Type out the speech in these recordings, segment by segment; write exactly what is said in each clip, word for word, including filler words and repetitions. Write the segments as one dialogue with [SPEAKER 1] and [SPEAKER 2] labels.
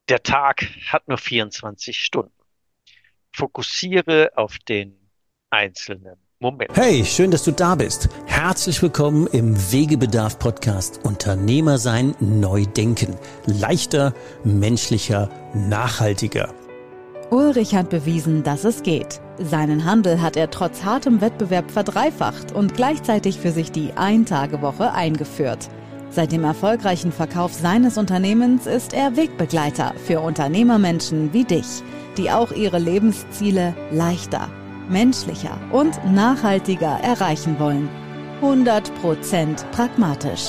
[SPEAKER 1] Der Tag hat nur vierundzwanzig Stunden. Fokussiere auf den einzelnen Moment.
[SPEAKER 2] Hey, schön, dass du da bist. Herzlich willkommen im Wegebedarf-Podcast Unternehmer sein, neu denken. Leichter, menschlicher, nachhaltiger.
[SPEAKER 3] Ulrich hat bewiesen, dass es geht. Seinen Handel hat er trotz hartem Wettbewerb verdreifacht und gleichzeitig für sich die Ein-Tage-Woche eingeführt. Seit dem erfolgreichen Verkauf seines Unternehmens ist er Wegbegleiter für Unternehmermenschen wie dich, die auch ihre Lebensziele leichter, menschlicher und nachhaltiger erreichen wollen. hundert Prozent pragmatisch.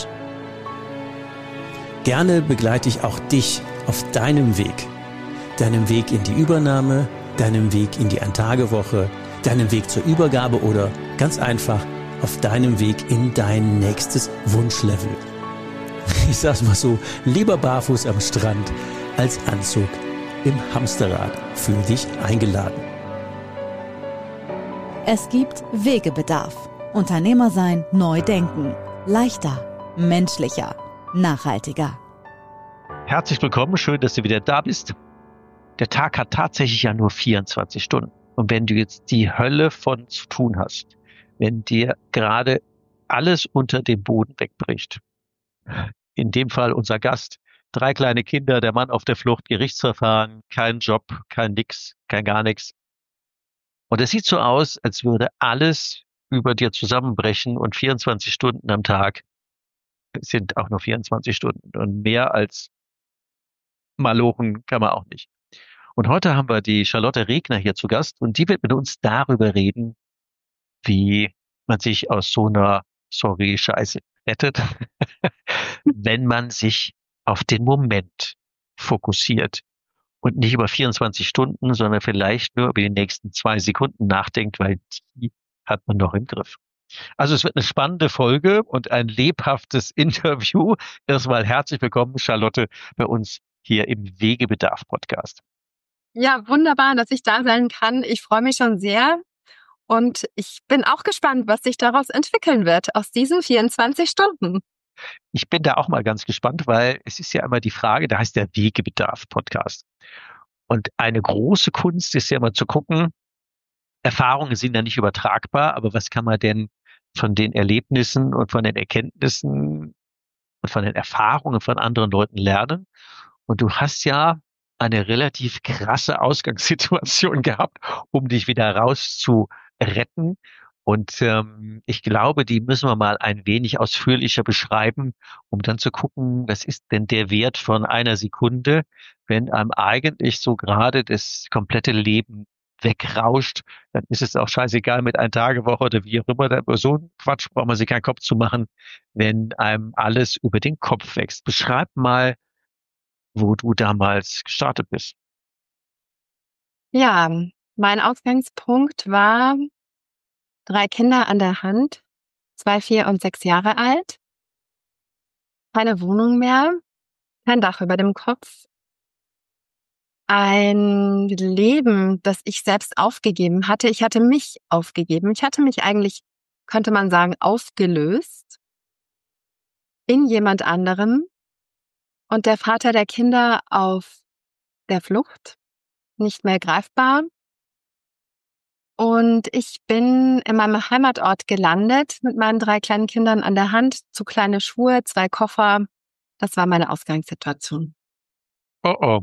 [SPEAKER 2] Gerne begleite ich auch dich auf deinem Weg. Deinem Weg in die Übernahme, deinem Weg in die Ein-Tage-Woche, deinem Weg zur Übergabe oder ganz einfach auf deinem Weg in dein nächstes Wunschlevel. Ich sag's mal so, lieber barfuß am Strand als Anzug im Hamsterrad. Fühl dich eingeladen.
[SPEAKER 3] Es gibt Wegebedarf. Unternehmer sein, neu denken. Leichter, menschlicher, nachhaltiger.
[SPEAKER 1] Herzlich willkommen, schön, dass du wieder da bist. Der Tag hat tatsächlich ja nur vierundzwanzig Stunden. Und wenn du jetzt die Hölle von zu tun hast, wenn dir gerade alles unter dem Boden wegbricht, in dem Fall unser Gast, drei kleine Kinder, der Mann auf der Flucht, Gerichtsverfahren, kein Job, kein Nix, kein gar nichts. Und es sieht so aus, als würde alles über dir zusammenbrechen und vierundzwanzig Stunden am Tag sind auch nur vierundzwanzig Stunden. Und mehr als Malochen kann man auch nicht. Und heute haben wir die Charlotte Regner hier zu Gast und die wird mit uns darüber reden, wie man sich aus so einer, sorry, Scheiße rettet, wenn man sich auf den Moment fokussiert und nicht über vierundzwanzig Stunden, sondern vielleicht nur über die nächsten zwei Sekunden nachdenkt, weil die hat man noch im Griff. Also es wird eine spannende Folge und ein lebhaftes Interview. Erstmal herzlich willkommen, Charlotte, bei uns hier im Wegebedarf-Podcast.
[SPEAKER 4] Ja, wunderbar, dass ich da sein kann. Ich freue mich schon sehr und ich bin auch gespannt, was sich daraus entwickeln wird aus diesen vierundzwanzig Stunden.
[SPEAKER 1] Ich bin da auch mal ganz gespannt, weil es ist ja immer die Frage, da heißt der Wegebedarf-Podcast. Und eine große Kunst ist ja immer zu gucken, Erfahrungen sind ja nicht übertragbar, aber was kann man denn von den Erlebnissen und von den Erkenntnissen und von den Erfahrungen von anderen Leuten lernen? Und du hast ja eine relativ krasse Ausgangssituation gehabt, um dich wieder rauszuretten. Und ähm, ich glaube, die müssen wir mal ein wenig ausführlicher beschreiben, um dann zu gucken, was ist denn der Wert von einer Sekunde, wenn einem eigentlich so gerade das komplette Leben wegrauscht, dann ist es auch scheißegal mit Ein-Tage-Woche oder wie auch immer. Über so einen Quatsch braucht man sich keinen Kopf zu machen, wenn einem alles über den Kopf wächst. Beschreib mal, wo du damals gestartet bist.
[SPEAKER 4] Ja, mein Ausgangspunkt war drei Kinder an der Hand, zwei, vier und sechs Jahre alt, keine Wohnung mehr, kein Dach über dem Kopf, ein Leben, das ich selbst aufgegeben hatte. Ich hatte mich aufgegeben. Ich hatte mich eigentlich, könnte man sagen, aufgelöst in jemand anderem. Und der Vater der Kinder auf der Flucht, nicht mehr greifbar. Und ich bin in meinem Heimatort gelandet mit meinen drei kleinen Kindern an der Hand, zu kleine Schuhe, zwei Koffer. Das war meine Ausgangssituation.
[SPEAKER 1] Oh oh.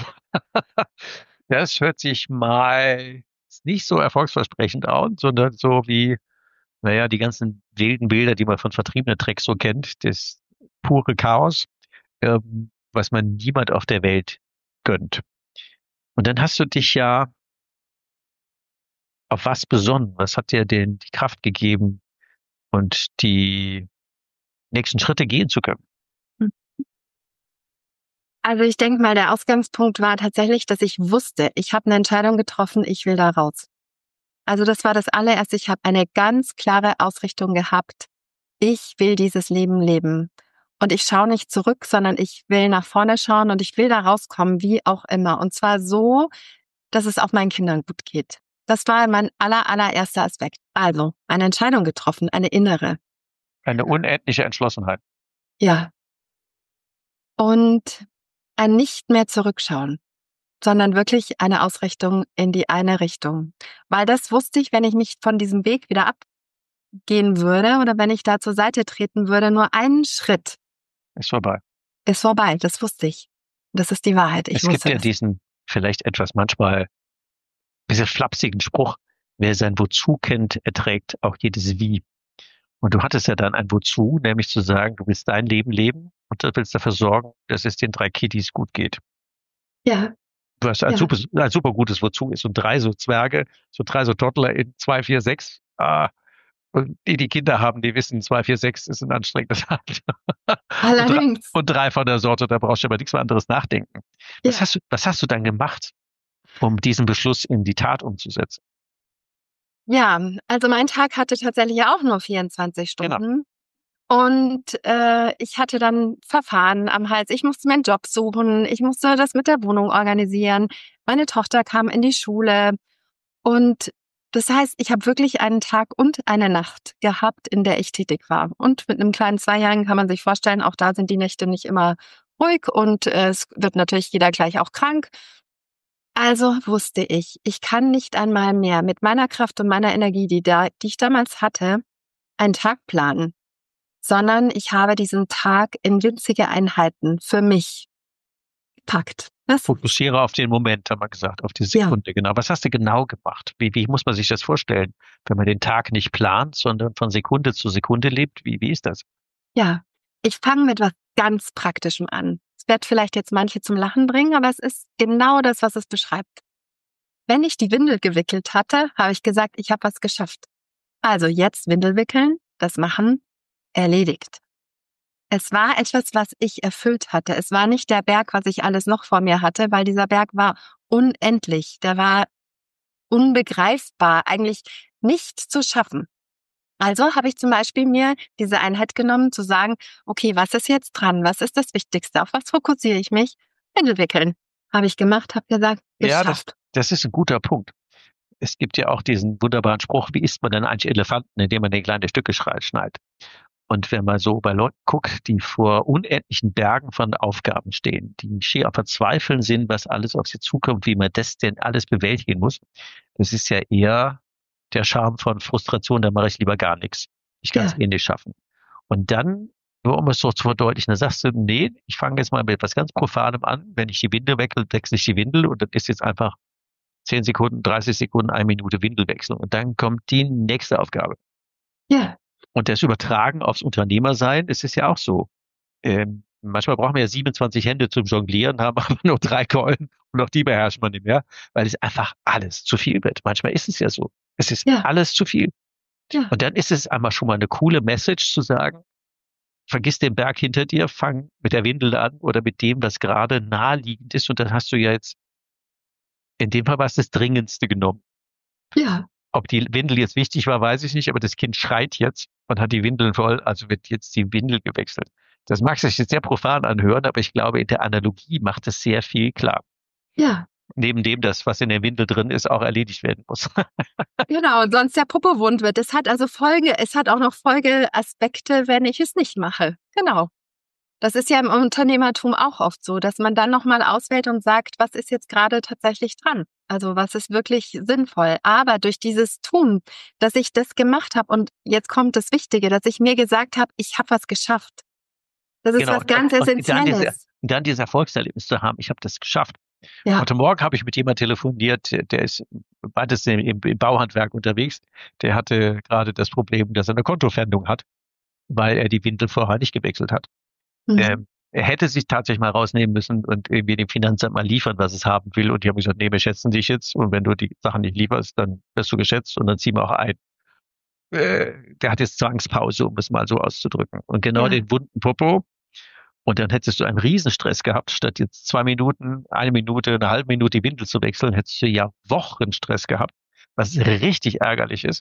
[SPEAKER 1] Das hört sich mal nicht so erfolgsversprechend an, sondern so wie, naja, die ganzen wilden Bilder, die man von vertriebenen Tracks so kennt, das pure Chaos, ähm, was man niemand auf der Welt gönnt. Und dann hast du dich ja auf was besonnen? Was hat dir denn die Kraft gegeben und die nächsten Schritte gehen zu können?
[SPEAKER 4] Also ich denke mal, der Ausgangspunkt war tatsächlich, dass ich wusste, ich habe eine Entscheidung getroffen, ich will da raus. Also das war das allererste. Ich habe eine ganz klare Ausrichtung gehabt. Ich will dieses Leben leben. Und ich schaue nicht zurück, sondern ich will nach vorne schauen und ich will da rauskommen, wie auch immer. Und zwar so, dass es auch meinen Kindern gut geht. Das war mein aller, allererster Aspekt. Also eine Entscheidung getroffen, eine innere.
[SPEAKER 1] Eine unendliche Entschlossenheit.
[SPEAKER 4] Ja. Und ein nicht mehr zurückschauen, sondern wirklich eine Ausrichtung in die eine Richtung. Weil das wusste ich, wenn ich mich von diesem Weg wieder abgehen würde oder wenn ich da zur Seite treten würde, nur einen Schritt
[SPEAKER 1] Ist vorbei.
[SPEAKER 4] ist vorbei. Das wusste ich. Das ist die Wahrheit. Ich
[SPEAKER 1] Es gibt
[SPEAKER 4] wusste
[SPEAKER 1] ja
[SPEAKER 4] das.
[SPEAKER 1] diesen vielleicht etwas manchmal bisschen flapsigen Spruch, wer sein Wozu kennt, erträgt auch jedes Wie. Und du hattest ja dann ein Wozu, nämlich zu sagen, du willst dein Leben leben und du willst dafür sorgen, dass es den drei Kiddies gut geht.
[SPEAKER 4] Ja,
[SPEAKER 1] Was ein,
[SPEAKER 4] Ja.
[SPEAKER 1] super, ein super gutes Wozu ist. Und drei so Zwerge, so drei so Toddler in zwei, vier, sechs. Ah, und die, die Kinder haben, die wissen, zwei, vier, sechs ist ein anstrengendes Alter. Und drei,
[SPEAKER 4] allerdings.
[SPEAKER 1] und drei von der Sorte, da brauchst du aber nichts mehr anderes nachdenken. Was,
[SPEAKER 4] Ja.
[SPEAKER 1] hast du, was hast du dann gemacht, um diesen Beschluss in die Tat umzusetzen?
[SPEAKER 4] Ja, also mein Tag hatte tatsächlich ja auch nur vierundzwanzig
[SPEAKER 1] Genau.
[SPEAKER 4] Stunden. Und äh, ich hatte dann Verfahren am Hals. Ich musste meinen Job suchen. Ich musste das mit der Wohnung organisieren. Meine Tochter kam in die Schule. Und das heißt, ich habe wirklich einen Tag und eine Nacht gehabt, in der ich tätig war. Und mit einem kleinen Zweijährigen kann man sich vorstellen, auch da sind die Nächte nicht immer ruhig und äh, es wird natürlich jeder gleich auch krank. Also wusste ich, ich kann nicht einmal mehr mit meiner Kraft und meiner Energie, die, da, die ich damals hatte, einen Tag planen, sondern ich habe diesen Tag in winzige Einheiten für mich gepackt. Was?
[SPEAKER 1] Fokussiere auf den Moment, haben wir gesagt, auf die
[SPEAKER 4] Ja.
[SPEAKER 1] Sekunde, genau. Was hast du genau gemacht? Wie, wie muss man sich das vorstellen, wenn man den Tag nicht plant, sondern von Sekunde zu Sekunde lebt? Wie, wie ist das?
[SPEAKER 4] Ja, ich fange mit was ganz Praktischem an. Es wird vielleicht jetzt manche zum Lachen bringen, aber es ist genau das, was es beschreibt. Wenn ich die Windel gewickelt hatte, habe ich gesagt, ich habe was geschafft. Also jetzt Windel wickeln, das machen, erledigt. Es war etwas, was ich erfüllt hatte. Es war nicht der Berg, was ich alles noch vor mir hatte, weil dieser Berg war unendlich. Der war unbegreifbar, eigentlich nicht zu schaffen. Also habe ich zum Beispiel mir diese Einheit genommen, zu sagen, okay, was ist jetzt dran? Was ist das Wichtigste? Auf was fokussiere ich mich? Windel wickeln. Habe ich gemacht, habe gesagt,
[SPEAKER 1] Ja, das,
[SPEAKER 4] geschafft.
[SPEAKER 1] das ist ein guter Punkt. Es gibt ja auch diesen wunderbaren Spruch, wie isst man denn eigentlich Elefanten, indem man den kleine Stücke schneidet? Und wenn man so bei Leuten guckt, die vor unendlichen Bergen von Aufgaben stehen, die schier am Verzweifeln sind, was alles auf sie zukommt, wie man das denn alles bewältigen muss, das ist ja eher der Charme von Frustration, da mache ich lieber gar nichts. Ich kann es
[SPEAKER 4] Ja.
[SPEAKER 1] eh nicht schaffen. Und dann, nur um es so zu verdeutlichen, da sagst du, nee, ich fange jetzt mal mit etwas ganz Profanem an. Wenn ich die Windel wechsle, wechsle ich die Windel und das ist jetzt einfach zehn Sekunden, dreißig Sekunden, eine Minute Windelwechsel. Und dann kommt die nächste Aufgabe.
[SPEAKER 4] Ja,
[SPEAKER 1] Und das Übertragen aufs Unternehmersein, es ist ja auch so. Ähm, manchmal brauchen wir ja siebenundzwanzig Hände zum Jonglieren, haben aber nur drei Keulen und auch die beherrscht man nicht mehr, weil es einfach alles zu viel wird. Manchmal ist es ja so. Es ist
[SPEAKER 4] Ja.
[SPEAKER 1] alles zu viel.
[SPEAKER 4] ja,
[SPEAKER 1] Und dann ist es einmal schon mal eine coole Message zu sagen, vergiss den Berg hinter dir, fang mit der Windel an oder mit dem, was gerade naheliegend ist. Und dann hast du ja jetzt, in dem Fall war es das Dringendste genommen.
[SPEAKER 4] ja,
[SPEAKER 1] Ob die Windel jetzt wichtig war, weiß ich nicht, aber das Kind schreit jetzt und hat die Windeln voll, also wird jetzt die Windel gewechselt. Das mag sich jetzt sehr profan anhören, aber ich glaube, in der Analogie macht es sehr viel klar.
[SPEAKER 4] ja.
[SPEAKER 1] Neben dem, das, was in der Windel drin ist, auch erledigt werden muss.
[SPEAKER 4] Genau, und sonst der Popo wund wird. Es hat also Folge, es hat auch noch Folgeaspekte, wenn ich es nicht mache. Genau. Das ist ja im Unternehmertum auch oft so, dass man dann nochmal auswählt und sagt, was ist jetzt gerade tatsächlich dran? Also was ist wirklich sinnvoll? Aber durch dieses Tun, dass ich das gemacht habe und jetzt kommt das Wichtige, dass ich mir gesagt habe, ich habe was geschafft. Das ist
[SPEAKER 1] Genau.
[SPEAKER 4] was ganz
[SPEAKER 1] Und dann,
[SPEAKER 4] Essentielles.
[SPEAKER 1] diese, dann dieses Erfolgserlebnis zu haben, ich habe das geschafft.
[SPEAKER 4] Ja.
[SPEAKER 1] Heute Morgen habe ich mit jemandem telefoniert, der ist beides im, im Bauhandwerk unterwegs. Der hatte gerade das Problem, dass er eine Kontofendung hat, weil er die Windel vorher nicht gewechselt hat.
[SPEAKER 4] Mhm.
[SPEAKER 1] Ähm, er hätte sich tatsächlich mal rausnehmen müssen und irgendwie dem Finanzamt mal liefern, was es haben will. Und die haben gesagt, nee, wir schätzen dich jetzt. Und wenn du die Sachen nicht lieferst, dann wirst du geschätzt und dann ziehen wir auch ein. Äh, der hat jetzt Zwangspause, um es mal so auszudrücken. Und genau
[SPEAKER 4] Ja.
[SPEAKER 1] den wunden Popo. Und dann hättest du einen Riesenstress gehabt, statt jetzt zwei Minuten, eine Minute, eine halbe Minute die Windel zu wechseln, hättest du ja Wochen Stress gehabt, was richtig ärgerlich ist.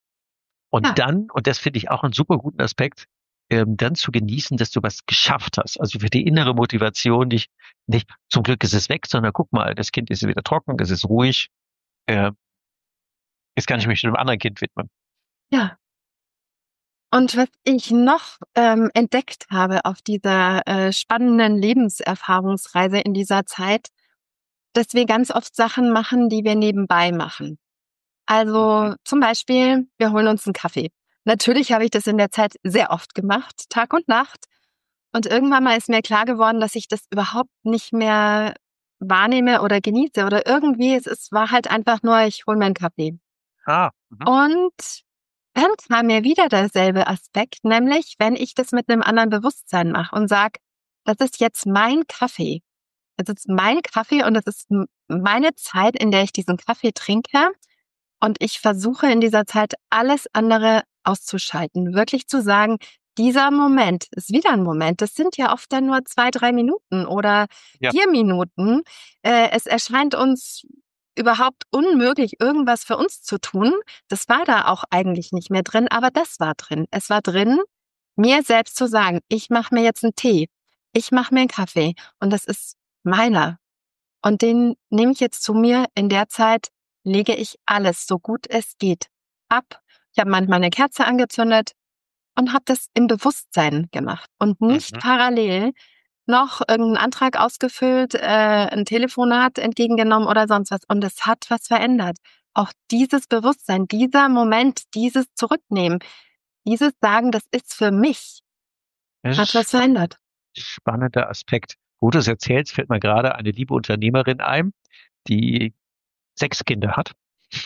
[SPEAKER 1] Und
[SPEAKER 4] Ja.
[SPEAKER 1] dann, und das finde ich auch einen super guten Aspekt, ähm, dann zu genießen, dass du was geschafft hast. Also für die innere Motivation, nicht, nicht zum Glück ist es weg, sondern guck mal, das Kind ist wieder trocken, es ist ruhig. Äh, jetzt kann ich mich einem anderen Kind widmen.
[SPEAKER 4] Ja. Und was ich noch ähm, entdeckt habe auf dieser äh, spannenden Lebenserfahrungsreise in dieser Zeit, dass wir ganz oft Sachen machen, die wir nebenbei machen. Also zum Beispiel, wir holen uns einen Kaffee. Natürlich habe ich das in der Zeit sehr oft gemacht, Tag und Nacht. Und irgendwann mal ist mir klar geworden, dass ich das überhaupt nicht mehr wahrnehme oder genieße. Oder irgendwie, es, es war halt einfach nur, ich hole mir einen Kaffee.
[SPEAKER 1] Ah, mhm.
[SPEAKER 4] Und dann kam mir wieder derselbe Aspekt, nämlich wenn ich das mit einem anderen Bewusstsein mache und sage, das ist jetzt mein Kaffee. Das ist mein Kaffee und das ist m- meine Zeit, in der ich diesen Kaffee trinke. Und ich versuche in dieser Zeit alles andere auszuschalten. Wirklich zu sagen, dieser Moment ist wieder ein Moment. Das sind ja oft dann nur zwei, drei Minuten oder
[SPEAKER 1] Ja.
[SPEAKER 4] vier Minuten. Äh, es erscheint uns überhaupt unmöglich, irgendwas für uns zu tun. Das war da auch eigentlich nicht mehr drin, aber das war drin. Es war drin, mir selbst zu sagen, ich mache mir jetzt einen Tee, ich mache mir einen Kaffee und das ist meiner. Und den nehme ich jetzt zu mir. In der Zeit lege ich alles, so gut es geht, ab. Ich habe manchmal eine Kerze angezündet und habe das im Bewusstsein gemacht und nicht
[SPEAKER 1] Mhm.
[SPEAKER 4] parallel noch irgendeinen Antrag ausgefüllt, äh, ein Telefonat entgegengenommen oder sonst was. Und es hat was verändert. Auch dieses Bewusstsein, dieser Moment, dieses Zurücknehmen, dieses Sagen, das ist für mich,
[SPEAKER 1] Das
[SPEAKER 4] hat
[SPEAKER 1] ist
[SPEAKER 4] was verändert.
[SPEAKER 1] ein spannender Aspekt. Wo du es erzählst, fällt mir gerade eine liebe Unternehmerin ein, die sechs Kinder hat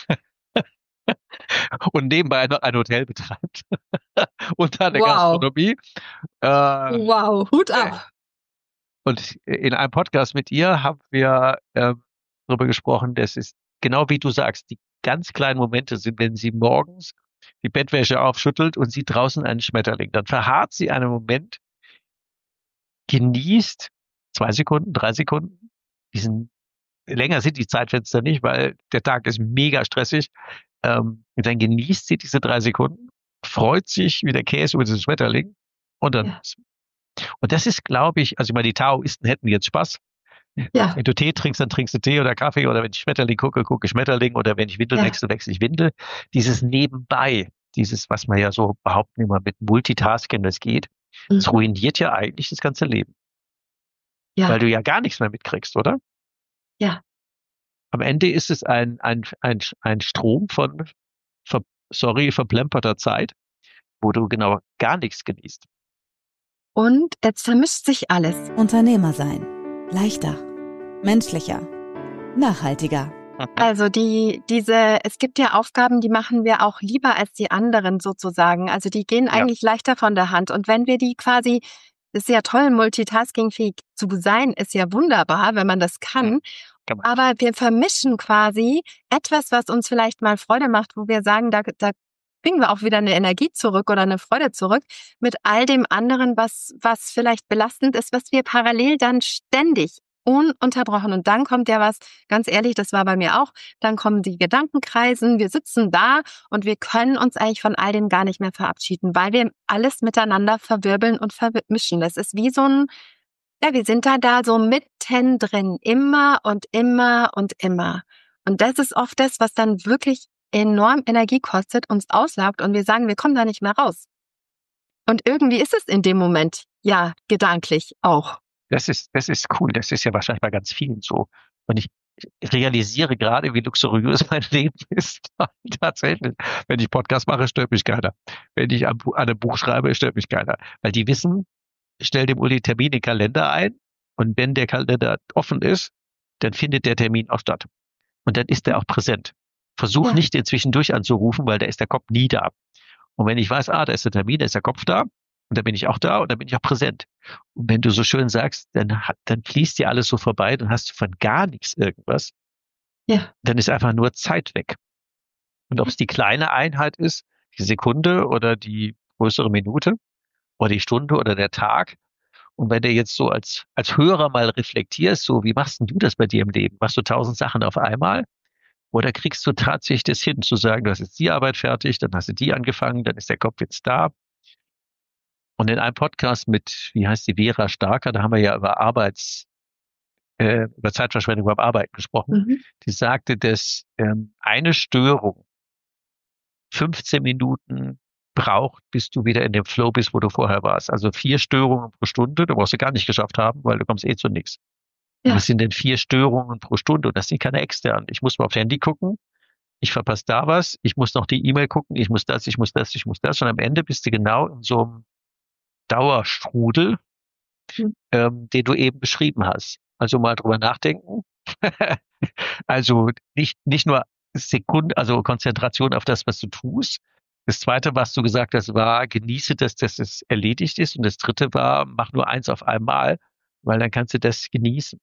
[SPEAKER 1] und nebenbei noch ein Hotel betreibt und da der
[SPEAKER 4] Wow.
[SPEAKER 1] Gastronomie. Äh,
[SPEAKER 4] Wow, Hut ab.
[SPEAKER 1] Und in einem Podcast mit ihr haben wir äh, darüber gesprochen, dass es genau wie du sagst, die ganz kleinen Momente sind, wenn sie morgens die Bettwäsche aufschüttelt und sieht draußen einen Schmetterling. Dann verharrt sie einen Moment, genießt zwei Sekunden, drei Sekunden. Diesen, länger sind die Zeitfenster nicht, weil der Tag ist mega stressig. Ähm, und dann genießt sie diese drei Sekunden, freut sich wie der Käse über diesen Schmetterling und dann
[SPEAKER 4] Ja.
[SPEAKER 1] und das ist, glaube ich, also ich meine, die Taoisten hätten jetzt Spaß.
[SPEAKER 4] Ja.
[SPEAKER 1] Wenn du Tee trinkst, dann trinkst du Tee oder Kaffee oder wenn ich Schmetterling gucke, gucke ich Schmetterling oder wenn ich Windel
[SPEAKER 4] Ja.
[SPEAKER 1] wechsle, wechsle ich Windel. Dieses Nebenbei, dieses, was man ja so behaupten immer mit Multitasking, das geht, das
[SPEAKER 4] Mhm.
[SPEAKER 1] ruiniert ja eigentlich das ganze Leben.
[SPEAKER 4] Ja.
[SPEAKER 1] Weil du ja gar nichts mehr mitkriegst, oder?
[SPEAKER 4] Ja.
[SPEAKER 1] Am Ende ist es ein, ein, ein, ein Strom von, ver, sorry, verplemperter Zeit, wo du genau gar nichts genießt.
[SPEAKER 4] Und jetzt vermischt sich alles.
[SPEAKER 3] Unternehmer sein. Leichter. Menschlicher. Nachhaltiger.
[SPEAKER 4] Also die, diese, es gibt ja Aufgaben, die machen wir auch lieber als die anderen sozusagen. Also die gehen
[SPEAKER 1] Ja.
[SPEAKER 4] eigentlich leichter von der Hand. Und wenn wir die quasi, ist ja toll, multitaskingfähig zu sein, ist ja wunderbar, wenn man das kann.
[SPEAKER 1] Kann man.
[SPEAKER 4] Aber wir vermischen quasi etwas, was uns vielleicht mal Freude macht, wo wir sagen, da, da kriegen wir auch wieder eine Energie zurück oder eine Freude zurück, mit all dem anderen, was, was vielleicht belastend ist, was wir parallel dann ständig ununterbrochen. Und dann kommt ja was, ganz ehrlich, das war bei mir auch, dann kommen die Gedankenkreisen, wir sitzen da und wir können uns eigentlich von all dem gar nicht mehr verabschieden, weil wir alles miteinander verwirbeln und vermischen. Das ist wie so ein, ja, wir sind da da so mittendrin, immer und immer und immer. Und das ist oft das, was dann wirklich enorm Energie kostet, uns auslaugt und wir sagen, wir kommen da nicht mehr raus. Und irgendwie ist es in dem Moment, ja, gedanklich auch.
[SPEAKER 1] Das ist, das ist cool. Das ist ja wahrscheinlich bei ganz vielen so. Und ich realisiere gerade, wie luxuriös mein Leben ist. Tatsächlich. Wenn ich Podcast mache, stört mich keiner. Wenn ich an, an einem Buch schreibe, stört mich keiner. Weil die wissen, stell dem Uli Termin in den Kalender ein. Und wenn der Kalender offen ist, dann findet der Termin auch statt. Und dann ist der auch präsent. Versuch
[SPEAKER 4] Ja.
[SPEAKER 1] nicht inzwischen durch anzurufen, weil da ist der Kopf nie da. Und wenn ich weiß, ah, da ist der Termin, da ist der Kopf da, und dann bin ich auch da und dann bin ich auch präsent. Und wenn du so schön sagst, dann, hat, dann fließt dir alles so vorbei, dann hast du von gar nichts irgendwas.
[SPEAKER 4] Ja.
[SPEAKER 1] Dann ist einfach nur Zeit weg. Und ob es die kleine Einheit ist, die Sekunde oder die größere Minute oder die Stunde oder der Tag. Und wenn du jetzt so als, als Hörer mal reflektierst, so wie machst denn du das bei dir im Leben? Machst du tausend Sachen auf einmal? Oder kriegst du tatsächlich das hin, zu sagen, du hast jetzt die Arbeit fertig, dann hast du die angefangen, dann ist der Kopf jetzt da. Und in einem Podcast mit, wie heißt die, Vera Starker, da haben wir ja über Arbeits, äh, über Zeitverschwendung beim Arbeiten gesprochen.
[SPEAKER 4] Mhm.
[SPEAKER 1] Die sagte, dass ähm, eine Störung fünfzehn Minuten braucht, bis du wieder in dem Flow bist, wo du vorher warst. Also vier Störungen pro Stunde, da brauchst du gar nicht geschafft haben, weil du kommst eh zu nichts.
[SPEAKER 4] Ja.
[SPEAKER 1] Was sind denn vier Störungen pro Stunde? Und das sind keine externen. Ich muss mal aufs Handy gucken, ich verpasse da was, ich muss noch die E-Mail gucken, ich muss das, ich muss das, ich muss das. Und am Ende bist du genau in so einem Dauerstrudel,
[SPEAKER 4] Hm.
[SPEAKER 1] ähm, den du eben beschrieben hast. Also mal drüber nachdenken. Also nicht, nicht nur Sekunden, also Konzentration auf das, was du tust. Das zweite, was du gesagt hast, war, genieße das, dass es erledigt ist. Und das dritte war, mach nur eins auf einmal, weil dann kannst du das genießen.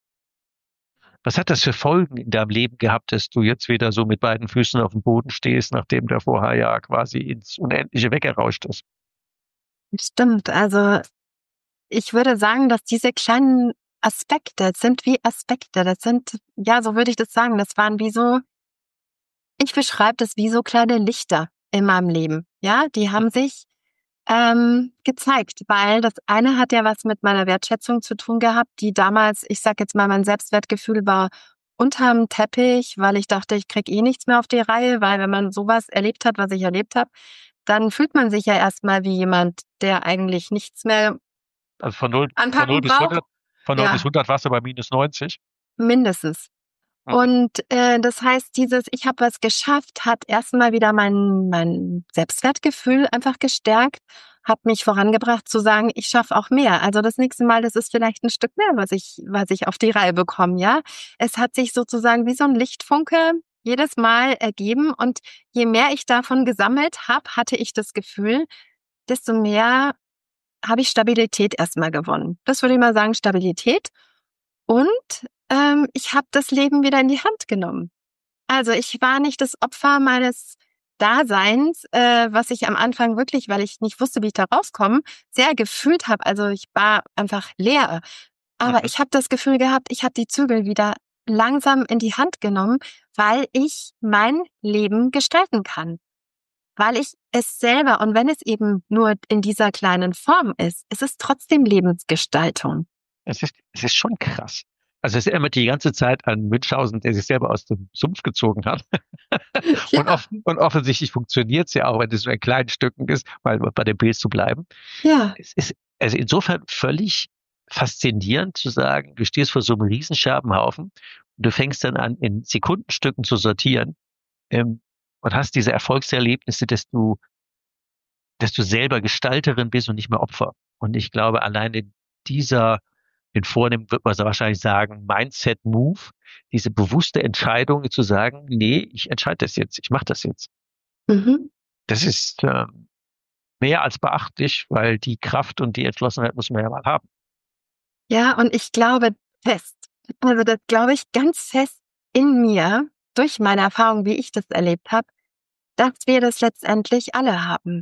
[SPEAKER 1] Was hat das für Folgen in deinem Leben gehabt, dass du jetzt wieder so mit beiden Füßen auf dem Boden stehst, nachdem der vorher ja quasi ins Unendliche weggerauscht ist?
[SPEAKER 4] Stimmt. Also ich würde sagen, dass diese kleinen Aspekte sind wie Aspekte. Das sind, ja, so würde ich das sagen. Das waren wie so, ich beschreibe das wie so kleine Lichter in meinem Leben. Ja, die haben sich ähm, gezeigt, weil das eine hat ja was mit meiner Wertschätzung zu tun gehabt, die damals, ich sag jetzt mal, mein Selbstwertgefühl war unterm Teppich, weil ich dachte, ich krieg eh nichts mehr auf die Reihe, weil wenn man sowas erlebt hat, was ich erlebt habe, dann fühlt man sich ja erstmal wie jemand, der eigentlich nichts mehr
[SPEAKER 1] Also von null, von
[SPEAKER 4] anpacken
[SPEAKER 1] null bis
[SPEAKER 4] braucht.
[SPEAKER 1] hundert, von null bis
[SPEAKER 4] Ja,
[SPEAKER 1] hundert warst du bei minus neunzig.
[SPEAKER 4] mindestens.
[SPEAKER 1] Mhm.
[SPEAKER 4] Und äh, das heißt, dieses ich habe was geschafft, hat erstmal wieder mein mein Selbstwertgefühl einfach gestärkt, hat mich vorangebracht zu sagen, ich schaffe auch mehr. Also das nächste Mal, das ist vielleicht ein Stück mehr, was ich was ich auf die Reihe bekomme, ja. Es hat sich sozusagen wie so ein Lichtfunke jedes Mal ergeben und je mehr ich davon gesammelt habe, hatte ich das Gefühl, desto mehr habe ich Stabilität erstmal gewonnen. Das würde ich mal sagen, Stabilität. Und ähm, ich habe das Leben wieder in die Hand genommen. Also ich war nicht das Opfer meines Daseins, äh, was ich am Anfang wirklich, weil ich nicht wusste, wie ich da rauskomme, sehr gefühlt habe. Also ich war einfach leer. Aber
[SPEAKER 1] Mhm.
[SPEAKER 4] ich habe das Gefühl gehabt, ich habe die Zügel wieder langsam in die Hand genommen, weil ich mein Leben gestalten kann. Weil ich es selber, und wenn es eben nur in dieser kleinen Form ist, es ist trotzdem Lebensgestaltung.
[SPEAKER 1] Es ist, es ist schon krass. Also es erinnert die ganze Zeit an Münchhausen, der sich selber aus dem Sumpf gezogen hat. Und,
[SPEAKER 4] Ja,
[SPEAKER 1] off und offensichtlich funktioniert es ja auch, wenn es so in kleinen Stücken ist, mal bei dem Bild zu bleiben.
[SPEAKER 4] ja.
[SPEAKER 1] Es ist also insofern völlig faszinierend zu sagen, du stehst vor so einem Riesenscherbenhaufen und du fängst dann an, in Sekundenstücken zu sortieren, ähm, und hast diese Erfolgserlebnisse, dass du, dass du selber Gestalterin bist und nicht mehr Opfer. Und ich glaube, allein in dieser, den vornehmen, wird man so wahrscheinlich sagen, Mindset-Move, diese bewusste Entscheidung zu sagen, nee, ich entscheide das jetzt, ich mache das jetzt.
[SPEAKER 4] Mhm.
[SPEAKER 1] Das ist ähm, mehr als beachtlich, weil die Kraft und die Entschlossenheit muss man ja mal haben.
[SPEAKER 4] Ja, und ich glaube fest, also das glaube ich ganz fest in mir, durch meine Erfahrung, wie ich das erlebt habe, dass wir das letztendlich alle haben.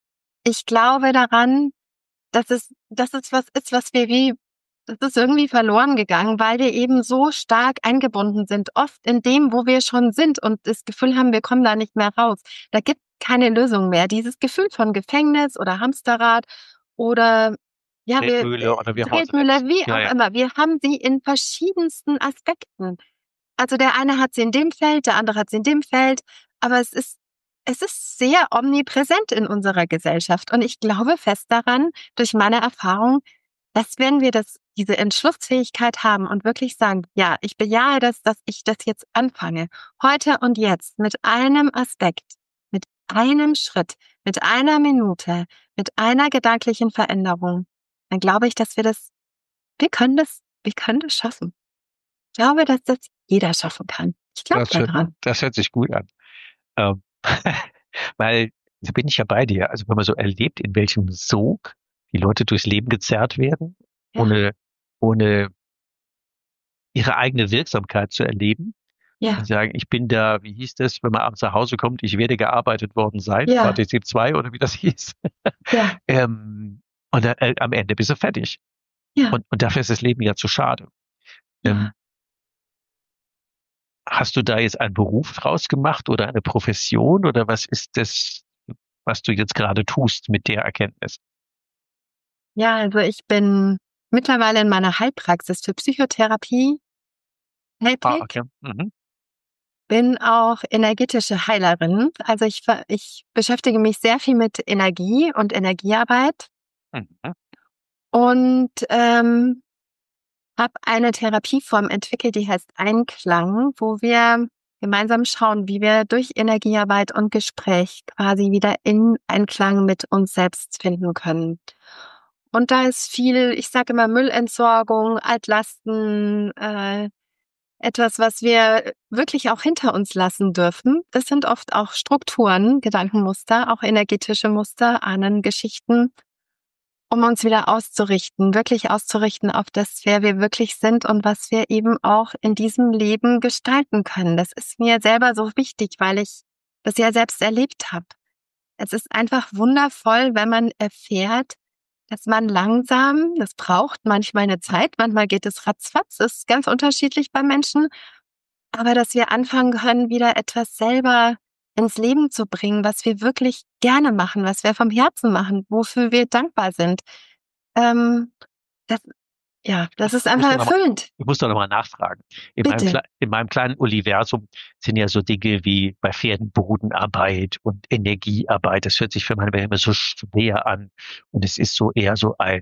[SPEAKER 4] Ich glaube daran, dass es, dass es was ist, was wir wie, das ist irgendwie verloren gegangen, weil wir eben so stark eingebunden sind, oft in dem, wo wir schon sind und das Gefühl haben, wir kommen da nicht mehr raus. Da gibt keine Lösung mehr. Dieses Gefühl von Gefängnis oder Hamsterrad oder ja, wir
[SPEAKER 1] Tretmühle
[SPEAKER 4] äh,
[SPEAKER 1] oder wie auch immer sie
[SPEAKER 4] Tretmühle,
[SPEAKER 1] nennt.
[SPEAKER 4] wie
[SPEAKER 1] Ja,
[SPEAKER 4] auch
[SPEAKER 1] ja.
[SPEAKER 4] immer. Wir haben sie in verschiedensten Aspekten. Also der eine hat sie in dem Feld, der andere hat sie in dem Feld, aber es ist es ist sehr omnipräsent in unserer Gesellschaft und ich glaube fest daran, durch meine Erfahrung, dass wenn wir das diese Entschlussfähigkeit haben und wirklich sagen, ja, ich bejahe das, dass ich das jetzt anfange, heute und jetzt mit einem Aspekt, mit einem Schritt, mit einer Minute, mit einer gedanklichen Veränderung, dann glaube ich, dass wir das, wir können das, wir können das schaffen. Ich glaube, dass das jeder schaffen kann. Ich glaube
[SPEAKER 1] Das hört,
[SPEAKER 4] daran.
[SPEAKER 1] das hört sich gut an. Ähm, weil, da bin ich ja bei dir. Also wenn man so erlebt, in welchem Sog die Leute durchs Leben gezerrt werden,
[SPEAKER 4] Ja,
[SPEAKER 1] ohne, ohne ihre eigene Wirksamkeit zu erleben. Und
[SPEAKER 4] ja,
[SPEAKER 1] sagen, ich bin da, wie hieß das, wenn man abends nach Hause kommt, ich werde gearbeitet worden sein,
[SPEAKER 4] ja,
[SPEAKER 1] Partizip zwei oder wie das hieß.
[SPEAKER 4] ja,
[SPEAKER 1] ähm, und dann, äh, am Ende bist du fertig.
[SPEAKER 4] ja,
[SPEAKER 1] Und, und dafür ist das Leben ja zu schade. Ähm,
[SPEAKER 4] ja.
[SPEAKER 1] Hast du da jetzt einen Beruf draus gemacht oder eine Profession oder was ist das, was du jetzt gerade tust mit der Erkenntnis?
[SPEAKER 4] Ja, also ich bin mittlerweile in meiner Heilpraxis für Psychotherapie
[SPEAKER 1] Ah,
[SPEAKER 4] tätig,
[SPEAKER 1] okay. Mhm.
[SPEAKER 4] bin auch energetische Heilerin. Also ich, ver- ich beschäftige mich sehr viel mit Energie und Energiearbeit
[SPEAKER 1] Mhm.
[SPEAKER 4] und ähm, habe eine Therapieform entwickelt, die heißt Einklang, wo wir gemeinsam schauen, wie wir durch Energiearbeit und Gespräch quasi wieder in Einklang mit uns selbst finden können. Und da ist viel, ich sage immer Müllentsorgung, Altlasten, äh, etwas, was wir wirklich auch hinter uns lassen dürfen. Das sind oft auch Strukturen, Gedankenmuster, auch energetische Muster, Ahnengeschichten, um uns wieder auszurichten, wirklich auszurichten auf das, wer wir wirklich sind und was wir eben auch in diesem Leben gestalten können. Das ist mir selber so wichtig, weil ich das ja selbst erlebt habe. Es ist einfach wundervoll, wenn man erfährt, dass man langsam, das braucht manchmal eine Zeit, manchmal geht es ratzfatz, das ist ganz unterschiedlich bei Menschen, aber dass wir anfangen können, wieder etwas selber ins Leben zu bringen, was wir wirklich gerne machen, was wir vom Herzen machen, wofür wir dankbar sind. Ähm, das, ja, das ist
[SPEAKER 1] Ich muss
[SPEAKER 4] einfach
[SPEAKER 1] da noch mal,
[SPEAKER 4] erfüllend.
[SPEAKER 1] ich muss da noch mal nachfragen. In meinem,
[SPEAKER 4] Bitte.
[SPEAKER 1] Kle- in meinem kleinen Universum sind ja so Dinge wie bei Pferden Bodenarbeit und Energiearbeit. Das hört sich für meine immer so schwer an. Und es ist so eher so ein,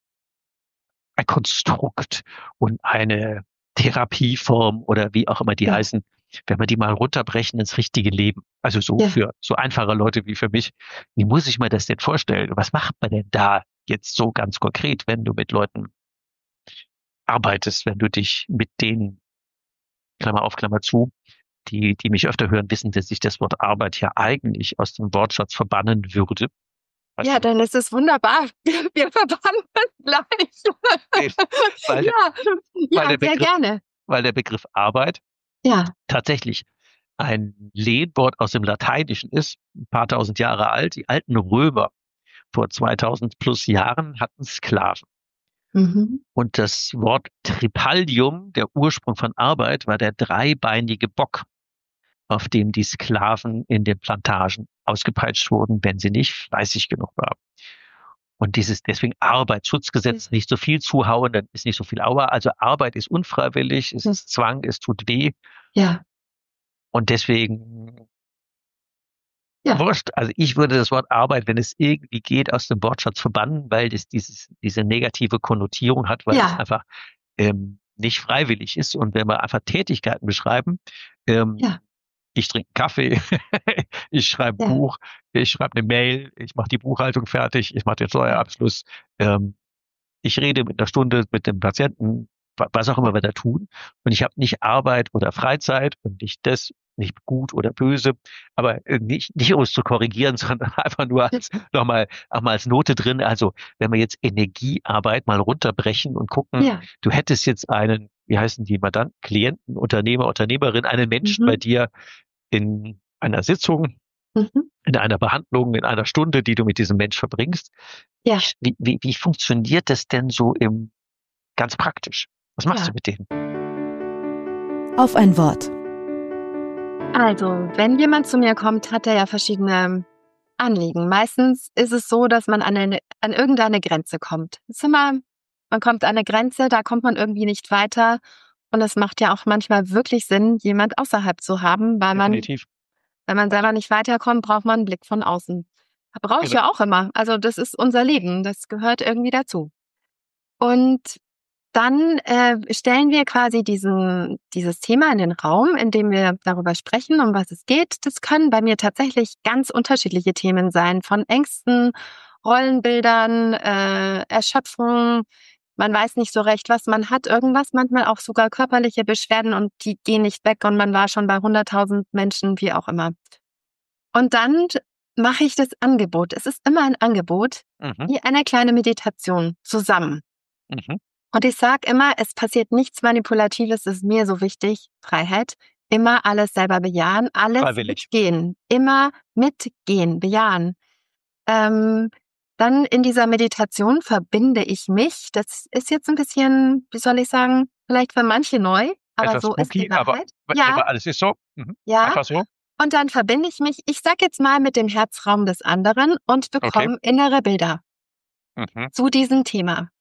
[SPEAKER 1] ein Konstrukt und eine Therapieform oder wie auch immer die
[SPEAKER 4] Ja,
[SPEAKER 1] heißen, wenn wir die mal runterbrechen ins richtige Leben. Also so
[SPEAKER 4] ja.
[SPEAKER 1] für so einfache Leute wie für mich. Wie muss ich mir das denn vorstellen? Was macht man denn da jetzt so ganz konkret, wenn du mit Leuten arbeitest, wenn du dich mit denen, Klammer auf, Klammer zu, die, die mich öfter hören, wissen, dass ich das Wort Arbeit ja eigentlich aus dem Wortschatz verbannen würde. Weißt
[SPEAKER 4] Ja,
[SPEAKER 1] du?
[SPEAKER 4] dann ist es wunderbar. Wir verbannen es gleich.
[SPEAKER 1] Weil,
[SPEAKER 4] Ja,
[SPEAKER 1] weil,
[SPEAKER 4] ja,
[SPEAKER 1] der
[SPEAKER 4] sehr
[SPEAKER 1] Begriff,
[SPEAKER 4] gerne.
[SPEAKER 1] weil der Begriff Arbeit
[SPEAKER 4] Ja.
[SPEAKER 1] tatsächlich ein Lehnwort aus dem Lateinischen ist, ein paar tausend Jahre alt. Die alten Römer vor zweitausend plus Jahren hatten Sklaven.
[SPEAKER 4] Mhm.
[SPEAKER 1] Und das Wort Tripaldium, der Ursprung von Arbeit, war der dreibeinige Bock, auf dem die Sklaven in den Plantagen ausgepeitscht wurden, wenn sie nicht fleißig genug waren. Und dieses, deswegen Arbeitsschutzgesetz, nicht so viel zuhauen, dann ist nicht so viel Aua. Also Arbeit ist unfreiwillig, es ist Zwang, es tut weh.
[SPEAKER 4] Ja,
[SPEAKER 1] Und deswegen,
[SPEAKER 4] ja,
[SPEAKER 1] wurscht, also ich würde das Wort Arbeit, wenn es irgendwie geht, aus dem Wortschatz verbannen, weil das dieses, diese negative Konnotierung hat, weil es
[SPEAKER 4] ja,
[SPEAKER 1] einfach ähm, nicht freiwillig ist. Und wenn wir einfach Tätigkeiten beschreiben, ähm,
[SPEAKER 4] ja,
[SPEAKER 1] ich trinke Kaffee, ich schreibe ein
[SPEAKER 4] ja,
[SPEAKER 1] Buch, ich schreibe eine Mail, ich mache die Buchhaltung fertig, ich mache den Steuerabschluss, ähm, ich rede mit einer Stunde mit dem Patienten, wa- was auch immer wir da tun. Und ich habe nicht Arbeit oder Freizeit und nicht das, nicht gut oder böse, aber äh, nicht, nicht um es zu korrigieren, sondern einfach nur als nochmal auch mal als Note drin. Also wenn wir jetzt Energiearbeit mal runterbrechen und gucken,
[SPEAKER 4] ja.
[SPEAKER 1] du hättest jetzt einen, wie heißen die Mandanten, Klienten, Unternehmer, Unternehmerin, einen Menschen bei
[SPEAKER 4] Mhm.
[SPEAKER 1] dir in einer Sitzung,
[SPEAKER 4] Mhm.
[SPEAKER 1] in einer Behandlung, in einer Stunde, die du mit diesem Mensch verbringst.
[SPEAKER 4] Ja,
[SPEAKER 1] Wie, wie, wie funktioniert das denn so im ganz praktisch? Was machst
[SPEAKER 4] ja.
[SPEAKER 1] du mit denen?
[SPEAKER 3] Auf ein Wort.
[SPEAKER 4] Also, wenn jemand zu mir kommt, hat er ja verschiedene Anliegen. Meistens ist es so, dass man an, eine, an irgendeine Grenze kommt. Es ist immer, man kommt an eine Grenze, da kommt man irgendwie nicht weiter. Und es macht ja auch manchmal wirklich Sinn, jemand außerhalb zu haben, weil man,
[SPEAKER 1] Definitiv.
[SPEAKER 4] wenn man selber nicht weiterkommt, braucht man einen Blick von außen. Brauche ich
[SPEAKER 1] Genau.
[SPEAKER 4] ja auch immer. Also das ist unser Leben, das gehört irgendwie dazu. Und dann äh, stellen wir quasi diesen, dieses Thema in den Raum, in dem wir darüber sprechen, um was es geht. Das können bei mir tatsächlich ganz unterschiedliche Themen sein, von Ängsten, Rollenbildern, äh, Erschöpfung. Man weiß nicht so recht, was man hat. Irgendwas, manchmal auch sogar körperliche Beschwerden und die gehen nicht weg und man war schon bei hunderttausend Menschen, wie auch immer. Und dann mache ich das Angebot. Es ist immer ein Angebot,
[SPEAKER 1] Mhm.
[SPEAKER 4] wie eine kleine Meditation zusammen.
[SPEAKER 1] Mhm.
[SPEAKER 4] Und ich sage immer, es passiert nichts Manipulatives, das ist mir so wichtig, Freiheit. Immer alles selber bejahen, alles
[SPEAKER 1] Freiwillig.
[SPEAKER 4] mitgehen, immer mitgehen, bejahen. Ähm, dann in dieser Meditation verbinde ich mich. Das ist jetzt ein bisschen, wie soll ich sagen, vielleicht für manche neu, aber
[SPEAKER 1] Etwas
[SPEAKER 4] so ist die
[SPEAKER 1] spooky, aber,
[SPEAKER 4] Wahrheit. Ja,
[SPEAKER 1] aber alles ist so. Mhm.
[SPEAKER 4] ja.
[SPEAKER 1] Einfach so.
[SPEAKER 4] Und dann verbinde ich mich, ich sag jetzt mal, mit dem Herzraum des anderen und bekomme innere Bilder
[SPEAKER 1] Mhm.
[SPEAKER 4] zu diesem Thema.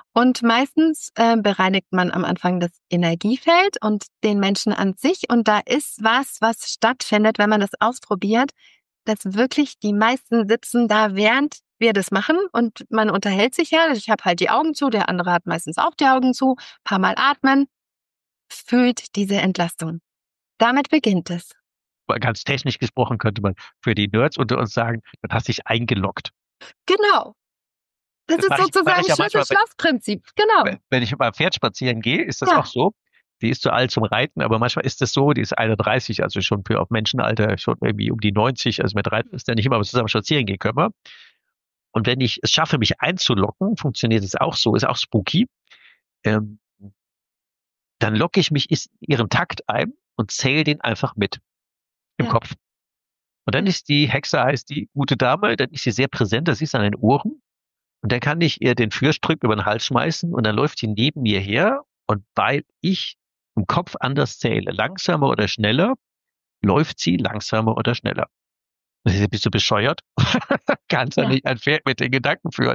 [SPEAKER 4] Und meistens äh, bereinigt man am Anfang das Energiefeld und den Menschen an sich. Und da ist was, was stattfindet, wenn man das ausprobiert, dass wirklich die meisten sitzen da, während wir das machen. Und man unterhält sich ja. Ich habe halt die Augen zu, der andere hat meistens auch die Augen zu. Ein paar Mal atmen. Fühlt diese Entlastung. Damit beginnt es.
[SPEAKER 1] Ganz technisch gesprochen könnte man für die Nerds unter uns sagen, du hast dich eingeloggt.
[SPEAKER 4] Genau. Das, das ist sozusagen
[SPEAKER 1] ja
[SPEAKER 4] Schlüssel-Schloss-Prinzip. Genau.
[SPEAKER 1] Wenn ich mit meinem Pferd spazieren gehe, ist das
[SPEAKER 4] ja.
[SPEAKER 1] auch so. Die ist zu alt zum Reiten, aber manchmal ist das so, die ist einunddreißig, also schon für auf Menschenalter schon irgendwie um die neunzig, also mit Reiten ist ja nicht immer zusammen spazieren gehen können wir. Und wenn ich es schaffe, mich einzulocken, funktioniert es auch so, ist auch spooky, ähm, dann locke ich mich in ihren Takt ein und zähle den einfach mit im
[SPEAKER 4] ja.
[SPEAKER 1] Kopf. Und dann ist die Hexe, heißt die gute Dame, dann ist sie sehr präsent, das ist an den Ohren. Und dann kann ich ihr den Fürstrick über den Hals schmeißen und dann läuft sie neben mir her. Und weil ich im Kopf anders zähle, langsamer oder schneller, läuft sie langsamer oder schneller. Bist du bescheuert? Kannst du ja nicht ein Pferd mit den Gedanken führen?